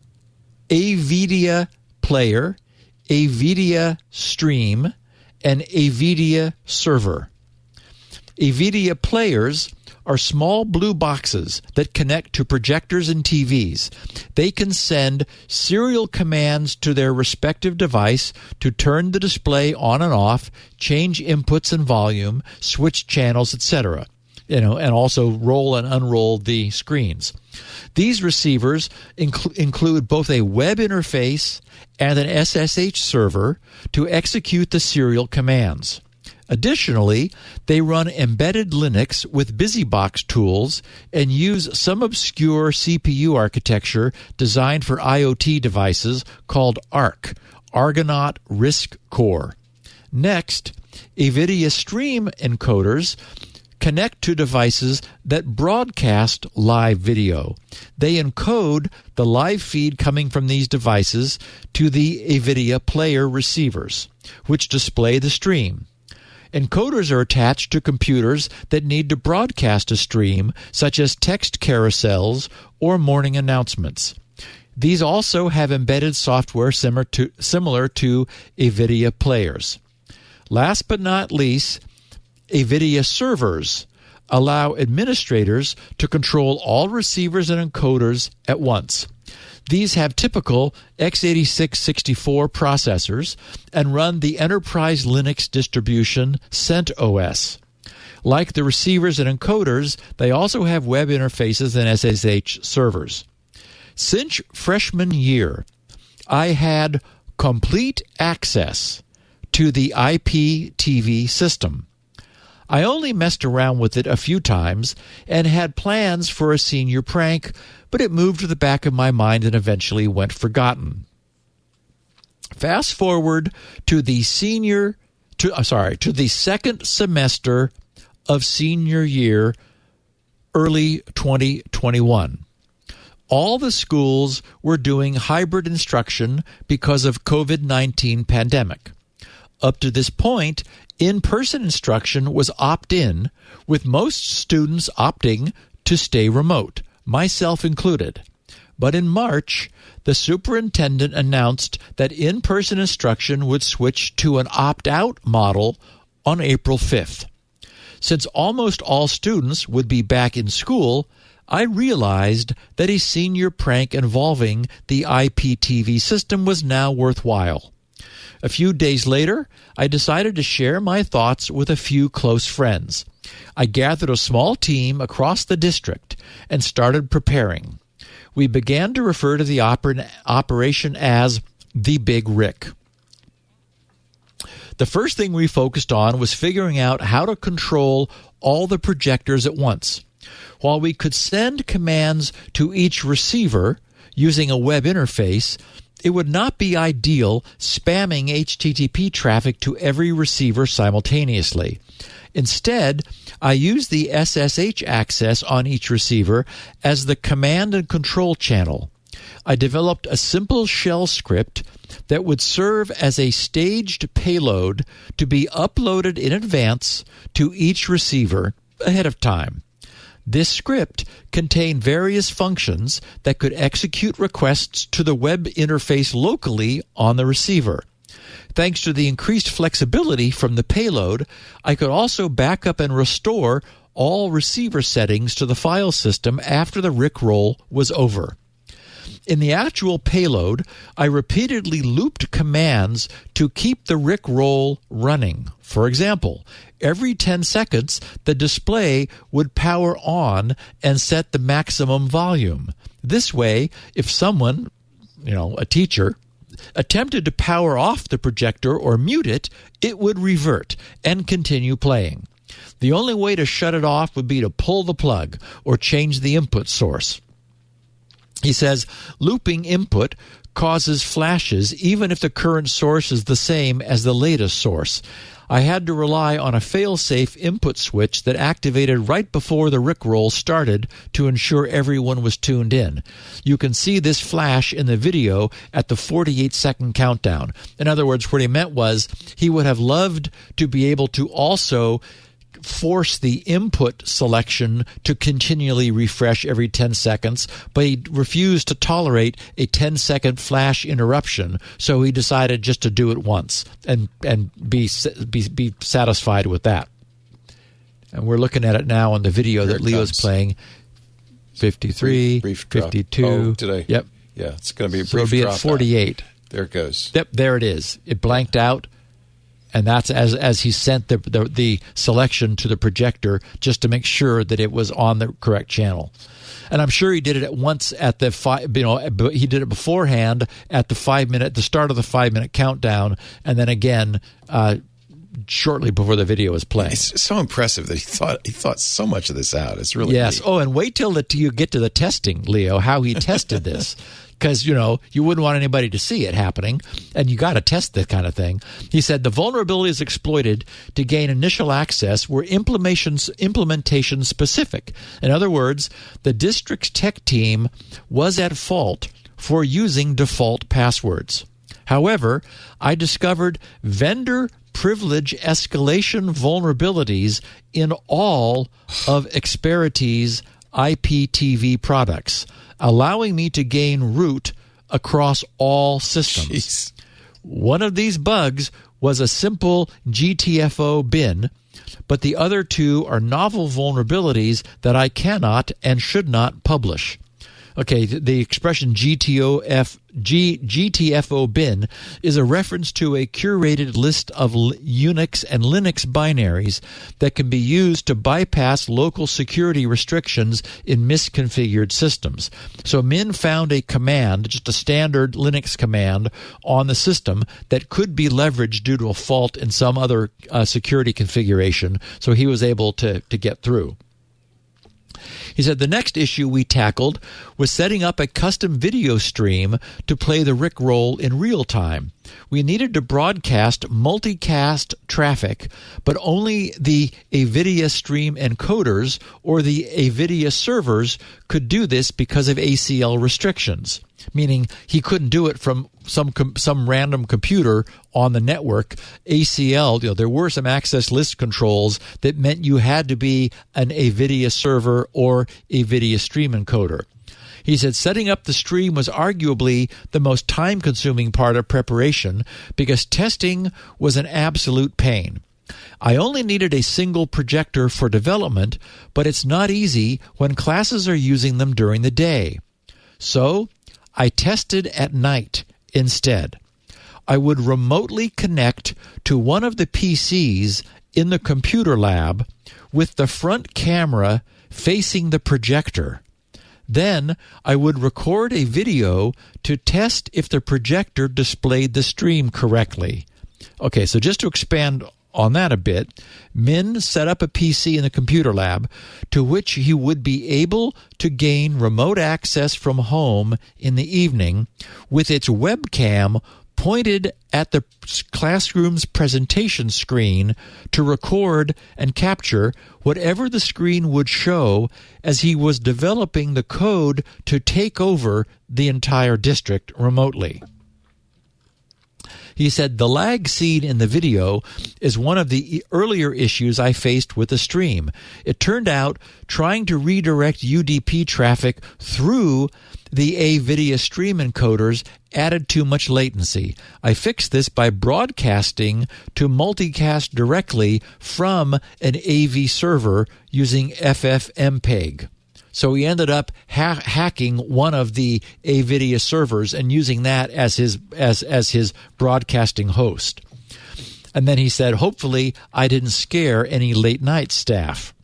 AVIDIA Player, AVIDIA Stream, and AVIDIA Server. AVIDIA Players are small blue boxes that connect to projectors and T Vs. They can send serial commands to their respective device to turn the display on and off, change inputs and volume, switch channels, et cetera. You know, and also roll and unroll the screens. These receivers inc- include both a web interface and an S S H server to execute the serial commands. Additionally, they run embedded Linux with BusyBox tools and use some obscure C P U architecture designed for IoT devices called ARC, Argonaut RISC Core. Next, AVIDIA Stream encoders connect to devices that broadcast live video. They encode the live feed coming from these devices to the AVIDIA Player receivers, which display the stream. Encoders are attached to computers that need to broadcast a stream, such as text carousels or morning announcements. These also have embedded software similar to, similar to AVIDIA Players. Last but not least, NVIDIA servers allow administrators to control all receivers and encoders at once. These have typical x eighty-six sixty-four processors and run the enterprise Linux distribution CentOS. Like the receivers and encoders, they also have web interfaces and S S H servers. Since freshman year, I had complete access to the I P T V system. I only messed around with it a few times and had plans for a senior prank, but it moved to the back of my mind and eventually went forgotten. Fast forward to the senior, to uh, sorry, to the second semester of senior year, early twenty twenty-one. All the schools were doing hybrid instruction because of COVID nineteen pandemic. Up to this point, in-person instruction was opt-in, with most students opting to stay remote, myself included. But in March, the superintendent announced that in-person instruction would switch to an opt-out model on April fifth. Since almost all students would be back in school, I realized that a senior prank involving the I P T V system was now worthwhile. A few days later, I decided to share my thoughts with a few close friends. I gathered a small team across the district and started preparing. We began to refer to the oper- operation as the Big Rick. The first thing we focused on was figuring out how to control all the projectors at once. While we could send commands to each receiver using a web interface, it would not be ideal spamming H T T P traffic to every receiver simultaneously. Instead, I used the S S H access on each receiver as the command and control channel. I developed a simple shell script that would serve as a staged payload to be uploaded in advance to each receiver ahead of time. This script contained various functions that could execute requests to the web interface locally on the receiver. Thanks to the increased flexibility from the payload, I could also back up and restore all receiver settings to the file system after the rickroll was over. In the actual payload, I repeatedly looped commands to keep the rickroll running. For example, every ten seconds, the display would power on and set the maximum volume. This way, if someone, you know, a teacher, attempted to power off the projector or mute it, it would revert and continue playing. The only way to shut it off would be to pull the plug or change the input source. He says, looping input causes flashes even if the current source is the same as the latest source. I had to rely on a fail-safe input switch that activated right before the rickroll started to ensure everyone was tuned in. You can see this flash in the video at the forty-eight second countdown. In other words, what he meant was he would have loved to be able to also force the input selection to continually refresh every ten seconds, but he refused to tolerate a ten second flash interruption, so he decided just to do it once and and be be, be satisfied with that. And we're looking at it now on the video Here that Leo's comes. playing. fifty-three, brief, brief fifty-two. Oh, today. Yep. Yeah, it's going to be a brief so it'll be drop at forty-eight. Out. There it goes. Yep, there it is. It blanked out. And that's as as he sent the, the the selection to the projector just to make sure that it was on the correct channel. And I'm sure he did it at once at the five, you know, he did it beforehand at the five minute, the start of the five minute countdown, and then again uh, shortly before the video was playing. It's so impressive that he thought he thought so much of this out. It's really yes. neat. Oh, and wait till the, you get to the testing, Leo, how he tested this. Because, you know, you wouldn't want anybody to see it happening, and you got to test this kind of thing. He said the vulnerabilities exploited to gain initial access were implementations, implementation specific. In other words, the district's tech team was at fault for using default passwords. However, I discovered vendor privilege escalation vulnerabilities in all of Xperity's I P T V products, allowing me to gain root across all systems. Jeez. One of these bugs was a simple G T F O bin, but the other two are novel vulnerabilities that I cannot and should not publish. Okay, the expression G T O F, G, G T F O bin is a reference to a curated list of Unix and Linux binaries that can be used to bypass local security restrictions in misconfigured systems. So Min found a command, just a standard Linux command, on the system that could be leveraged due to a fault in some other uh, security configuration, so he was able to, to get through. He said the next issue we tackled was setting up a custom video stream to play the Rickroll in real time. We needed to broadcast multicast traffic, but only the NVIDIA stream encoders or the NVIDIA servers could do this because of A C L restrictions, meaning he couldn't do it from some com- some random computer on the network. A C L, you know, there were some access list controls that meant you had to be an NVIDIA server or NVIDIA stream encoder. He said setting up the stream was arguably the most time-consuming part of preparation because testing was an absolute pain. I only needed a single projector for development, but it's not easy when classes are using them during the day. So I tested at night instead. I would remotely connect to one of the P Cs in the computer lab with the front camera facing the projector. Then I would record a video to test if the projector displayed the stream correctly. Okay, so just to expand on that a bit, Min set up a P C in the computer lab to which he would be able to gain remote access from home in the evening with its webcam pointed at the classroom's presentation screen to record and capture whatever the screen would show as he was developing the code to take over the entire district remotely. He said, the lag scene in the video is one of the earlier issues I faced with the stream. It turned out trying to redirect U D P traffic through the NVIDIA stream encoders added too much latency. I fixed this by broadcasting to multicast directly from an A V server using F F M P E G. So he ended up ha- hacking one of the NVIDIA servers and using that as his as as his broadcasting host. And then he said, hopefully I didn't scare any late night staff.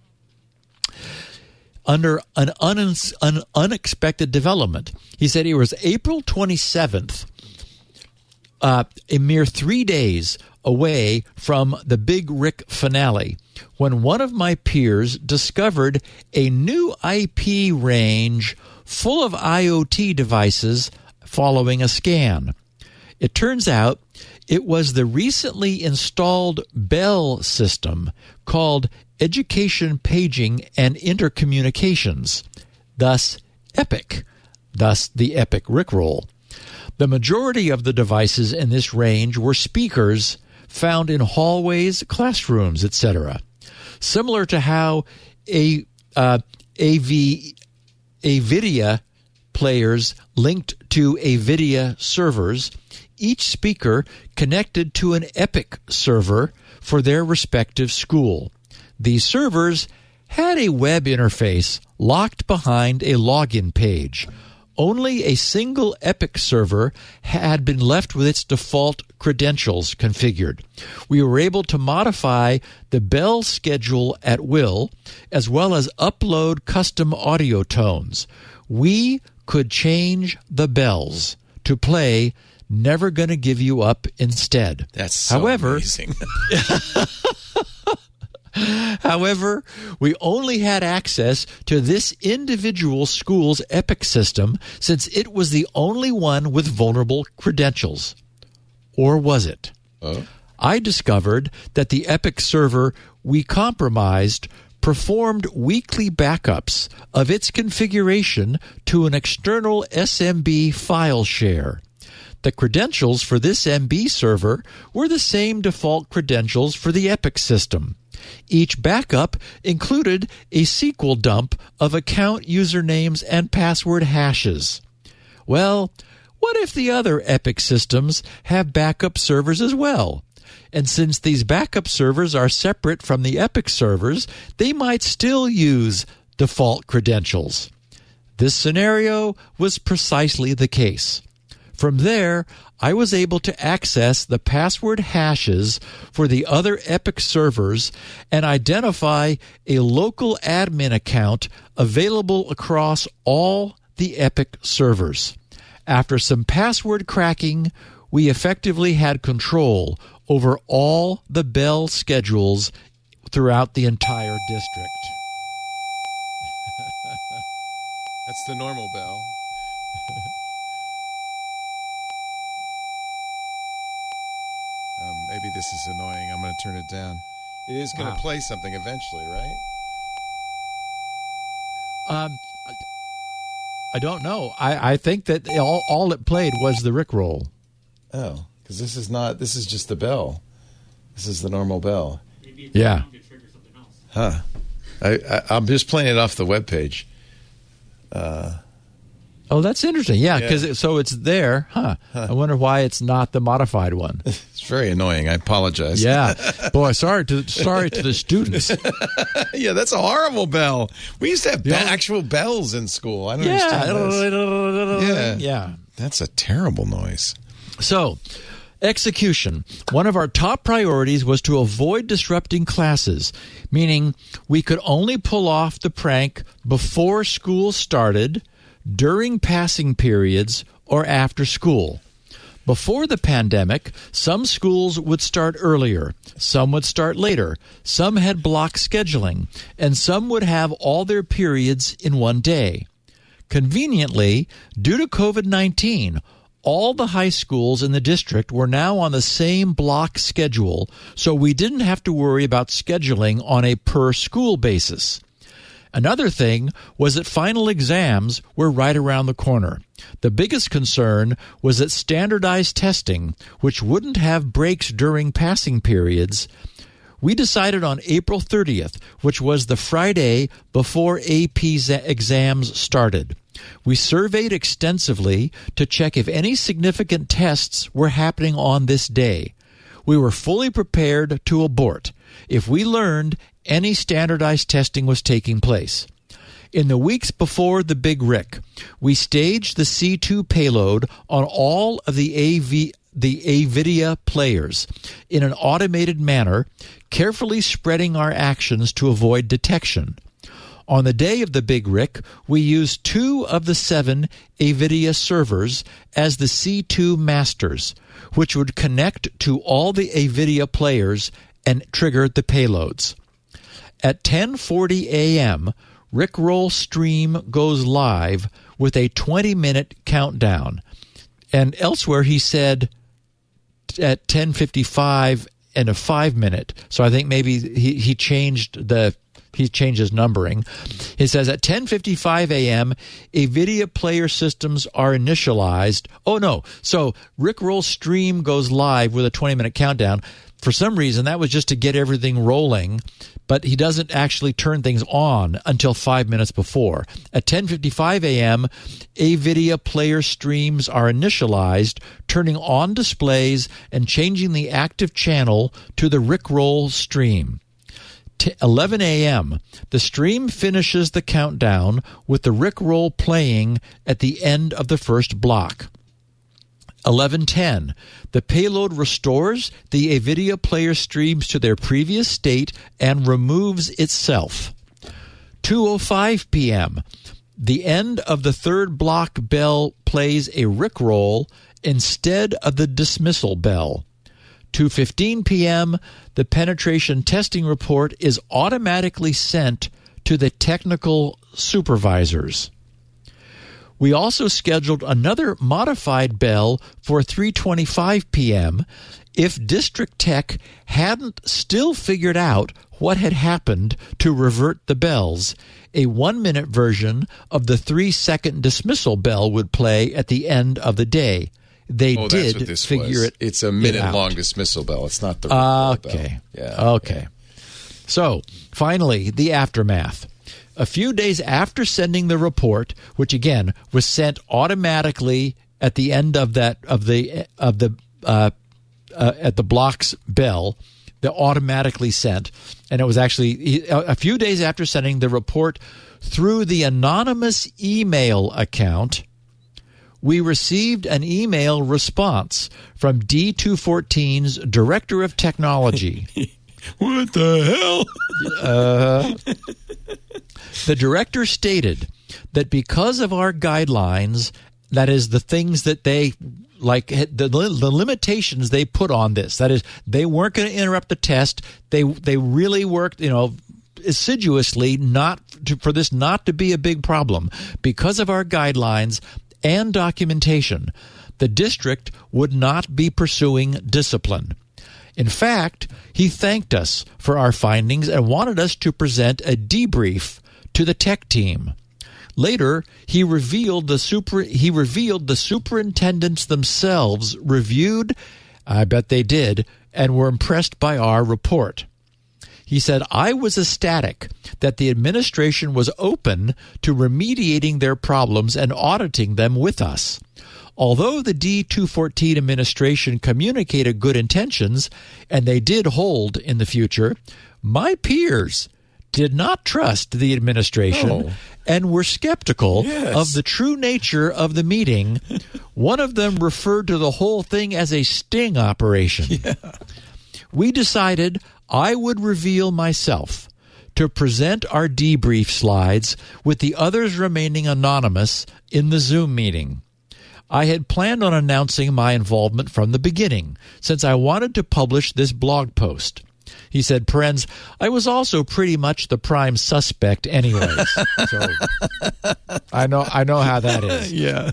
Under an, un- an unexpected development, he said it was April twenty-seventh, uh, a mere three days away from the Big Rick finale, when one of my peers discovered a new I P range full of I O T devices following a scan. It turns out it was the recently installed Bell system called Education Paging and Intercommunications, thus EPIC, thus the EPIC Rickroll. The majority of the devices in this range were speakers found in hallways, classrooms, et cetera. Similar to how a uh, A V, NVIDIA players linked to NVIDIA servers, each speaker connected to an EPIC server for their respective school. These servers had a web interface locked behind a login page. Only a single EPIC server had been left with its default credentials configured. We were able to modify the bell schedule at will, as well as upload custom audio tones. We could change the bells to play Never Gonna Give You Up instead. That's so However, amazing. However, we only had access to this individual school's EPIC system since it was the only one with vulnerable credentials. Or was it? Oh. I discovered that the EPIC server we compromised performed weekly backups of its configuration to an external S M B file share. The credentials for this M B server were the same default credentials for the EPIC system. Each backup included a S Q L dump of account usernames and password hashes. Well, what if the other Epic systems have backup servers as well? And since these backup servers are separate from the Epic servers, they might still use default credentials. This scenario was precisely the case. From there, I was able to access the password hashes for the other Epic servers and identify a local admin account available across all the Epic servers. After some password cracking, we effectively had control over all the bell schedules throughout the entire district. That's the normal bell. um, maybe this is annoying. I'm going to turn it down. It is going to Wow. play something eventually, right? Um, I don't know. I, I think that all, all it played was the Rickroll. Oh, because this is not. This is just the bell. This is the normal bell. Yeah. Huh. I, I, I'm just playing it off the webpage. Uh, Oh, that's interesting. Yeah, Yeah. because it, so it's there. Huh. I wonder why it's not the modified one. it's very annoying. I apologize. Yeah. Boy, sorry to sorry to the students. yeah, that's a horrible bell. We used to have be- Yeah. actual bells in school. I don't Yeah. understand this. Yeah. Yeah. That's a terrible noise. So, execution. One of our top priorities was to avoid disrupting classes, meaning we could only pull off the prank before school started, during passing periods, or after school. Before the pandemic, some schools would start earlier, some would start later, some had block scheduling, and some would have all their periods in one day. Conveniently, due to COVID nineteen, all the high schools in the district were now on the same block schedule, so we didn't have to worry about scheduling on a per-school basis. Another thing was that final exams were right around the corner. The biggest concern was that standardized testing, which wouldn't have breaks during passing periods, we decided on April thirtieth, which was the Friday before A P exams started. We surveyed extensively to check if any significant tests were happening on this day. We were fully prepared to abort if we learned any standardized testing was taking place. In the weeks before the Big Rick, we staged the C two payload on all of the A V the AVIDIA players in an automated manner, carefully spreading our actions to avoid detection. On the day of the Big Rick, we used two of the seven AVIDIA servers as the C two masters, which would connect to all the AVIDIA players and trigger the payloads. At ten forty a.m., Rickroll Stream goes live with a twenty-minute countdown. And elsewhere he said at ten fifty-five and a five-minute. So I think maybe he, he changed the he changed his numbering. He says at ten fifty-five a.m., AVIDIA player systems are initialized. Oh, no. So Rickroll Stream goes live with a twenty-minute countdown. For some reason, that was just to get everything rolling, but he doesn't actually turn things on until five minutes before. At ten fifty-five a.m., AVIDIA player streams are initialized, turning on displays and changing the active channel to the Rickroll stream. eleven a.m., the stream finishes the countdown with the Rickroll playing at the end of the first block. eleven ten, the payload restores the AVIDIA player streams to their previous state and removes itself. two oh five p.m., the end of the third block bell plays a Rickroll instead of the dismissal bell. two fifteen p.m., the penetration testing report is automatically sent to the technical supervisors. We also scheduled another modified bell for three twenty-five p.m. if District Tech hadn't still figured out what had happened to revert the bells. A one-minute version of the three-second dismissal bell would play at the end of the day. They oh, did that's what this figure was. it It's a it minute-long out. dismissal bell. It's not the Uh, Rickroll okay. bell. Yeah. Okay. So, finally, the aftermath. A few days after sending the report, which again was sent automatically at the end of that of the of the uh, uh, at the block's bell that automatically sent, and it was actually a few days after sending the report through the anonymous email account, we received an email response from D two fourteen's Director of Technology. What the hell? uh, the director stated that because of our guidelines, that is the things that they like, the, the limitations they put on this, that is, they weren't going to interrupt the test. They they really worked, you know, assiduously not to, for this not to be a big problem. Because of our guidelines and documentation, the district would not be pursuing discipline. In fact, he thanked us for our findings and wanted us to present a debrief to the tech team. Later, he revealed the super he revealed the superintendents themselves reviewed, I bet they did, and were impressed by our report. He said, I was ecstatic that the administration was open to remediating their problems and auditing them with us. Although the D two fourteen administration communicated good intentions, and they did hold in the future, my peers did not trust the administration oh. and were skeptical yes. of the true nature of the meeting. One of them referred to the whole thing as a sting operation. Yeah. We decided I would reveal myself to present our debrief slides with the others remaining anonymous in the Zoom meeting. I had planned on announcing my involvement from the beginning, since I wanted to publish this blog post. He said, Perens, I was also pretty much the prime suspect anyways. So I know I know how that is. Yeah.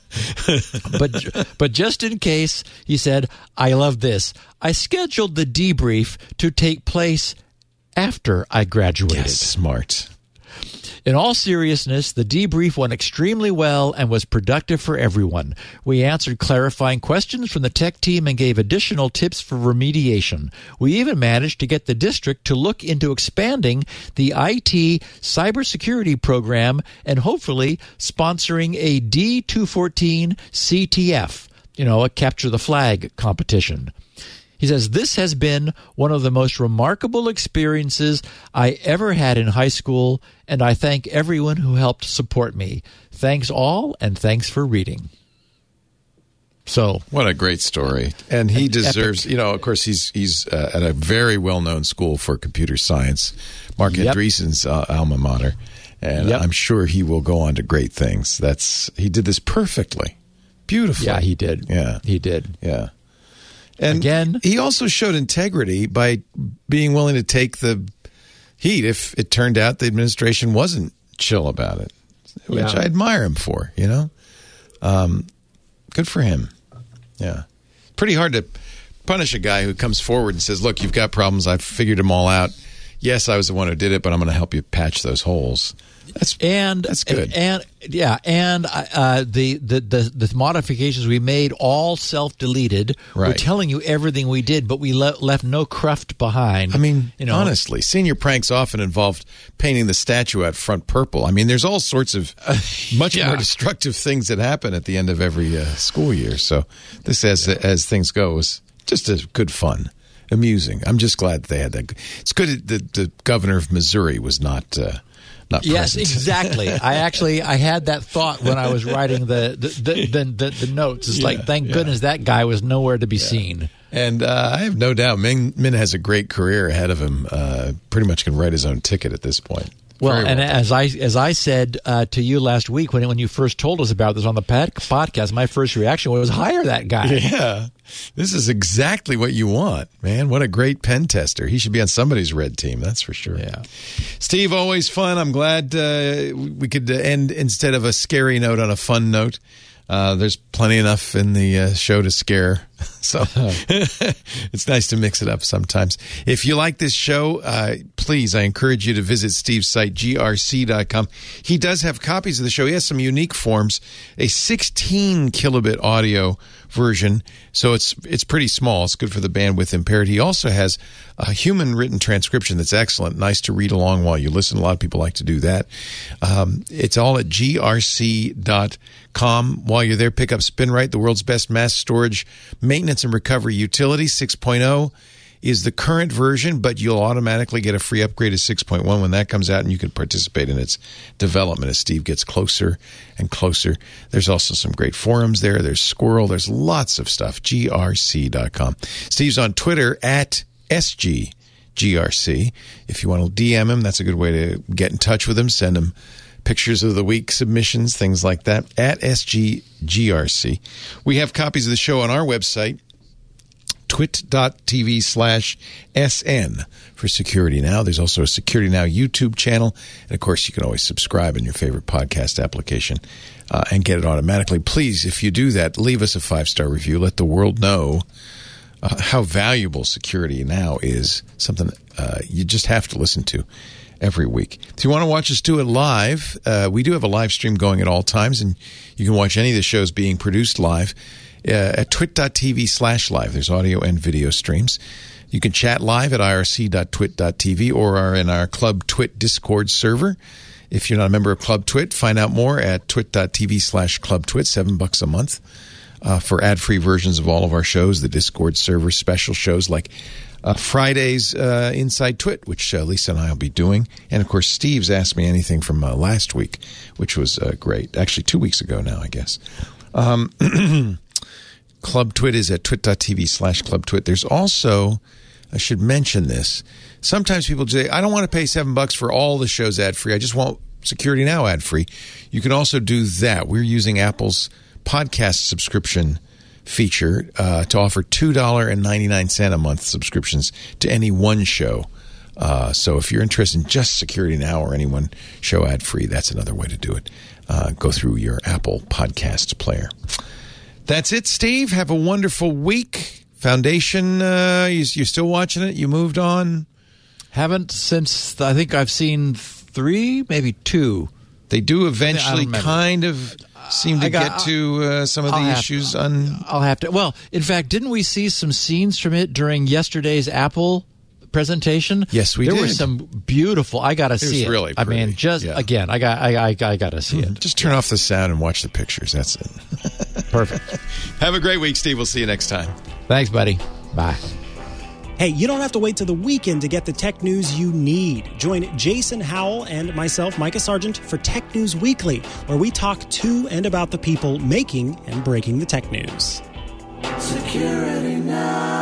but but just in case, he said, I love this. I scheduled the debrief to take place after I graduated. Yes, smart. In all seriousness, the debrief went extremely well and was productive for everyone. We answered clarifying questions from the tech team and gave additional tips for remediation. We even managed to get the district to look into expanding the I T cybersecurity program and hopefully sponsoring a D two fourteen C T F, you know, a capture the flag competition. He says, this has been one of the most remarkable experiences I ever had in high school, and I thank everyone who helped support me. Thanks all, and thanks for reading. So, what a great story. And he deserves, epic. you know, of course, he's he's uh, at a very well-known school for computer science, Mark yep. Andreessen's uh, alma mater, and yep. I'm sure he will go on to great things. That's He did this perfectly, beautifully. Yeah, he did. Yeah. He did. Yeah. And Again, he also showed integrity by being willing to take the heat if it turned out the administration wasn't chill about it, which yeah. I admire him for, you know. Um, good for him. Yeah. Pretty hard to punish a guy who comes forward and says, look, you've got problems. I've figured them all out. Yes, I was the one who did it, but I'm going to help you patch those holes. That's and that's good. And, and yeah, and uh, the, the the the modifications we made all self-deleted. Right. We're telling you everything we did, but we le- left no cruft behind. I mean, you know, honestly, senior pranks often involved painting the statue out front purple. I mean, there's all sorts of much yeah. more destructive things that happen at the end of every uh, school year. So this, as yeah. as things go, was just a good fun. Amusing. I'm just glad they had that. It's good that the, the governor of Missouri was not uh, not yes, present. exactly. I actually I had that thought when I was writing the the the, the, the, the notes. It's yeah, like, thank yeah. goodness that guy was nowhere to be yeah. seen. And uh, I have no doubt Min, Min has a great career ahead of him. Uh, pretty much can write his own ticket at this point. Well, Very and well as I as I said uh, to you last week when when you first told us about this on the pod- podcast, my first reaction was hire that guy. Yeah, this is exactly what you want, man. What a great pen tester. He should be on somebody's red team, that's for sure. Yeah, Steve, always fun. I'm glad uh, we could end instead of a scary note on a fun note. Uh, there's plenty enough in the uh, show to scare, so it's nice to mix it up sometimes. If you like this show, uh, please, I encourage you to visit Steve's site, G R C dot com. He does have copies of the show. He has some unique forms, a sixteen kilobit audio version, so it's it's pretty small. It's good for the bandwidth impaired. He also has a human written transcription that's excellent, nice to read along while you listen. A lot of people like to do that. Um, it's all at G R C dot com. While you're there, pick up SpinRite, the world's best mass storage maintenance and recovery utility. six point oh is the current version, but you'll automatically get a free upgrade to six point one when that comes out, and you can participate in its development as Steve gets closer and closer. There's also some great forums there. There's Squirrel. There's lots of stuff. G R C dot com. Steve's on Twitter at S G G R C. If you want to D M him, that's a good way to get in touch with him. Send him pictures of the week, submissions, things like that, at S G G R C. We have copies of the show on our website, twit.tv slash SN for Security Now. There's also a Security Now YouTube channel. And, of course, you can always subscribe in your favorite podcast application uh, and get it automatically. Please, if you do that, leave us a five-star review. Let the world know uh, how valuable Security Now is, something uh, you just have to listen to every week. If you want to watch us do it live, uh, we do have a live stream going at all times, and you can watch any of the shows being produced live uh, at twit.tv slash live. There's audio and video streams. You can chat live at irc dot twit dot t v or are in our Club Twit Discord server. If you're not a member of Club Twit, find out more at twit.tv slash Club Twit, seven bucks a month uh, for ad-free versions of all of our shows, the Discord server, special shows like Uh, Friday's uh, Inside Twit, which uh, Lisa and I will be doing. And, of course, Steve's Asked Me Anything from uh, last week, which was uh, great. Actually, two weeks ago now, I guess. Um, Club Twit is at twit.tv slash Club Twit. There's also, I should mention this, sometimes people say, I don't want to pay seven bucks for all the shows ad-free. I just want Security Now ad-free. You can also do that. We're using Apple's podcast subscription feature uh, to offer two dollars and ninety-nine cents a month subscriptions to any one show. Uh, so if you're interested in just Security Now or any one show ad-free, that's another way to do it. Uh, go through your Apple podcast player. That's it, Steve. Have a wonderful week. Foundation, uh, you, you're still watching it? You moved on? Haven't since, I think I've seen three, maybe two. They do eventually kind of seem to got, get to uh, some of the I'll issues to, on... I'll have to... Well, in fact, didn't we see some scenes from it during yesterday's Apple presentation? Yes, we there did. There were some beautiful... I got to see it. it. Really I pretty. mean, just, yeah. again, I got I, I, I got to see it. Just turn off the sound and watch the pictures. That's it. Perfect. Have a great week, Steve. We'll see you next time. Thanks, buddy. Bye. Hey, you don't have to wait till the weekend to get the tech news you need. Join Jason Howell and myself, Micah Sargent, for Tech News Weekly, where we talk to and about the people making and breaking the tech news. Security Now.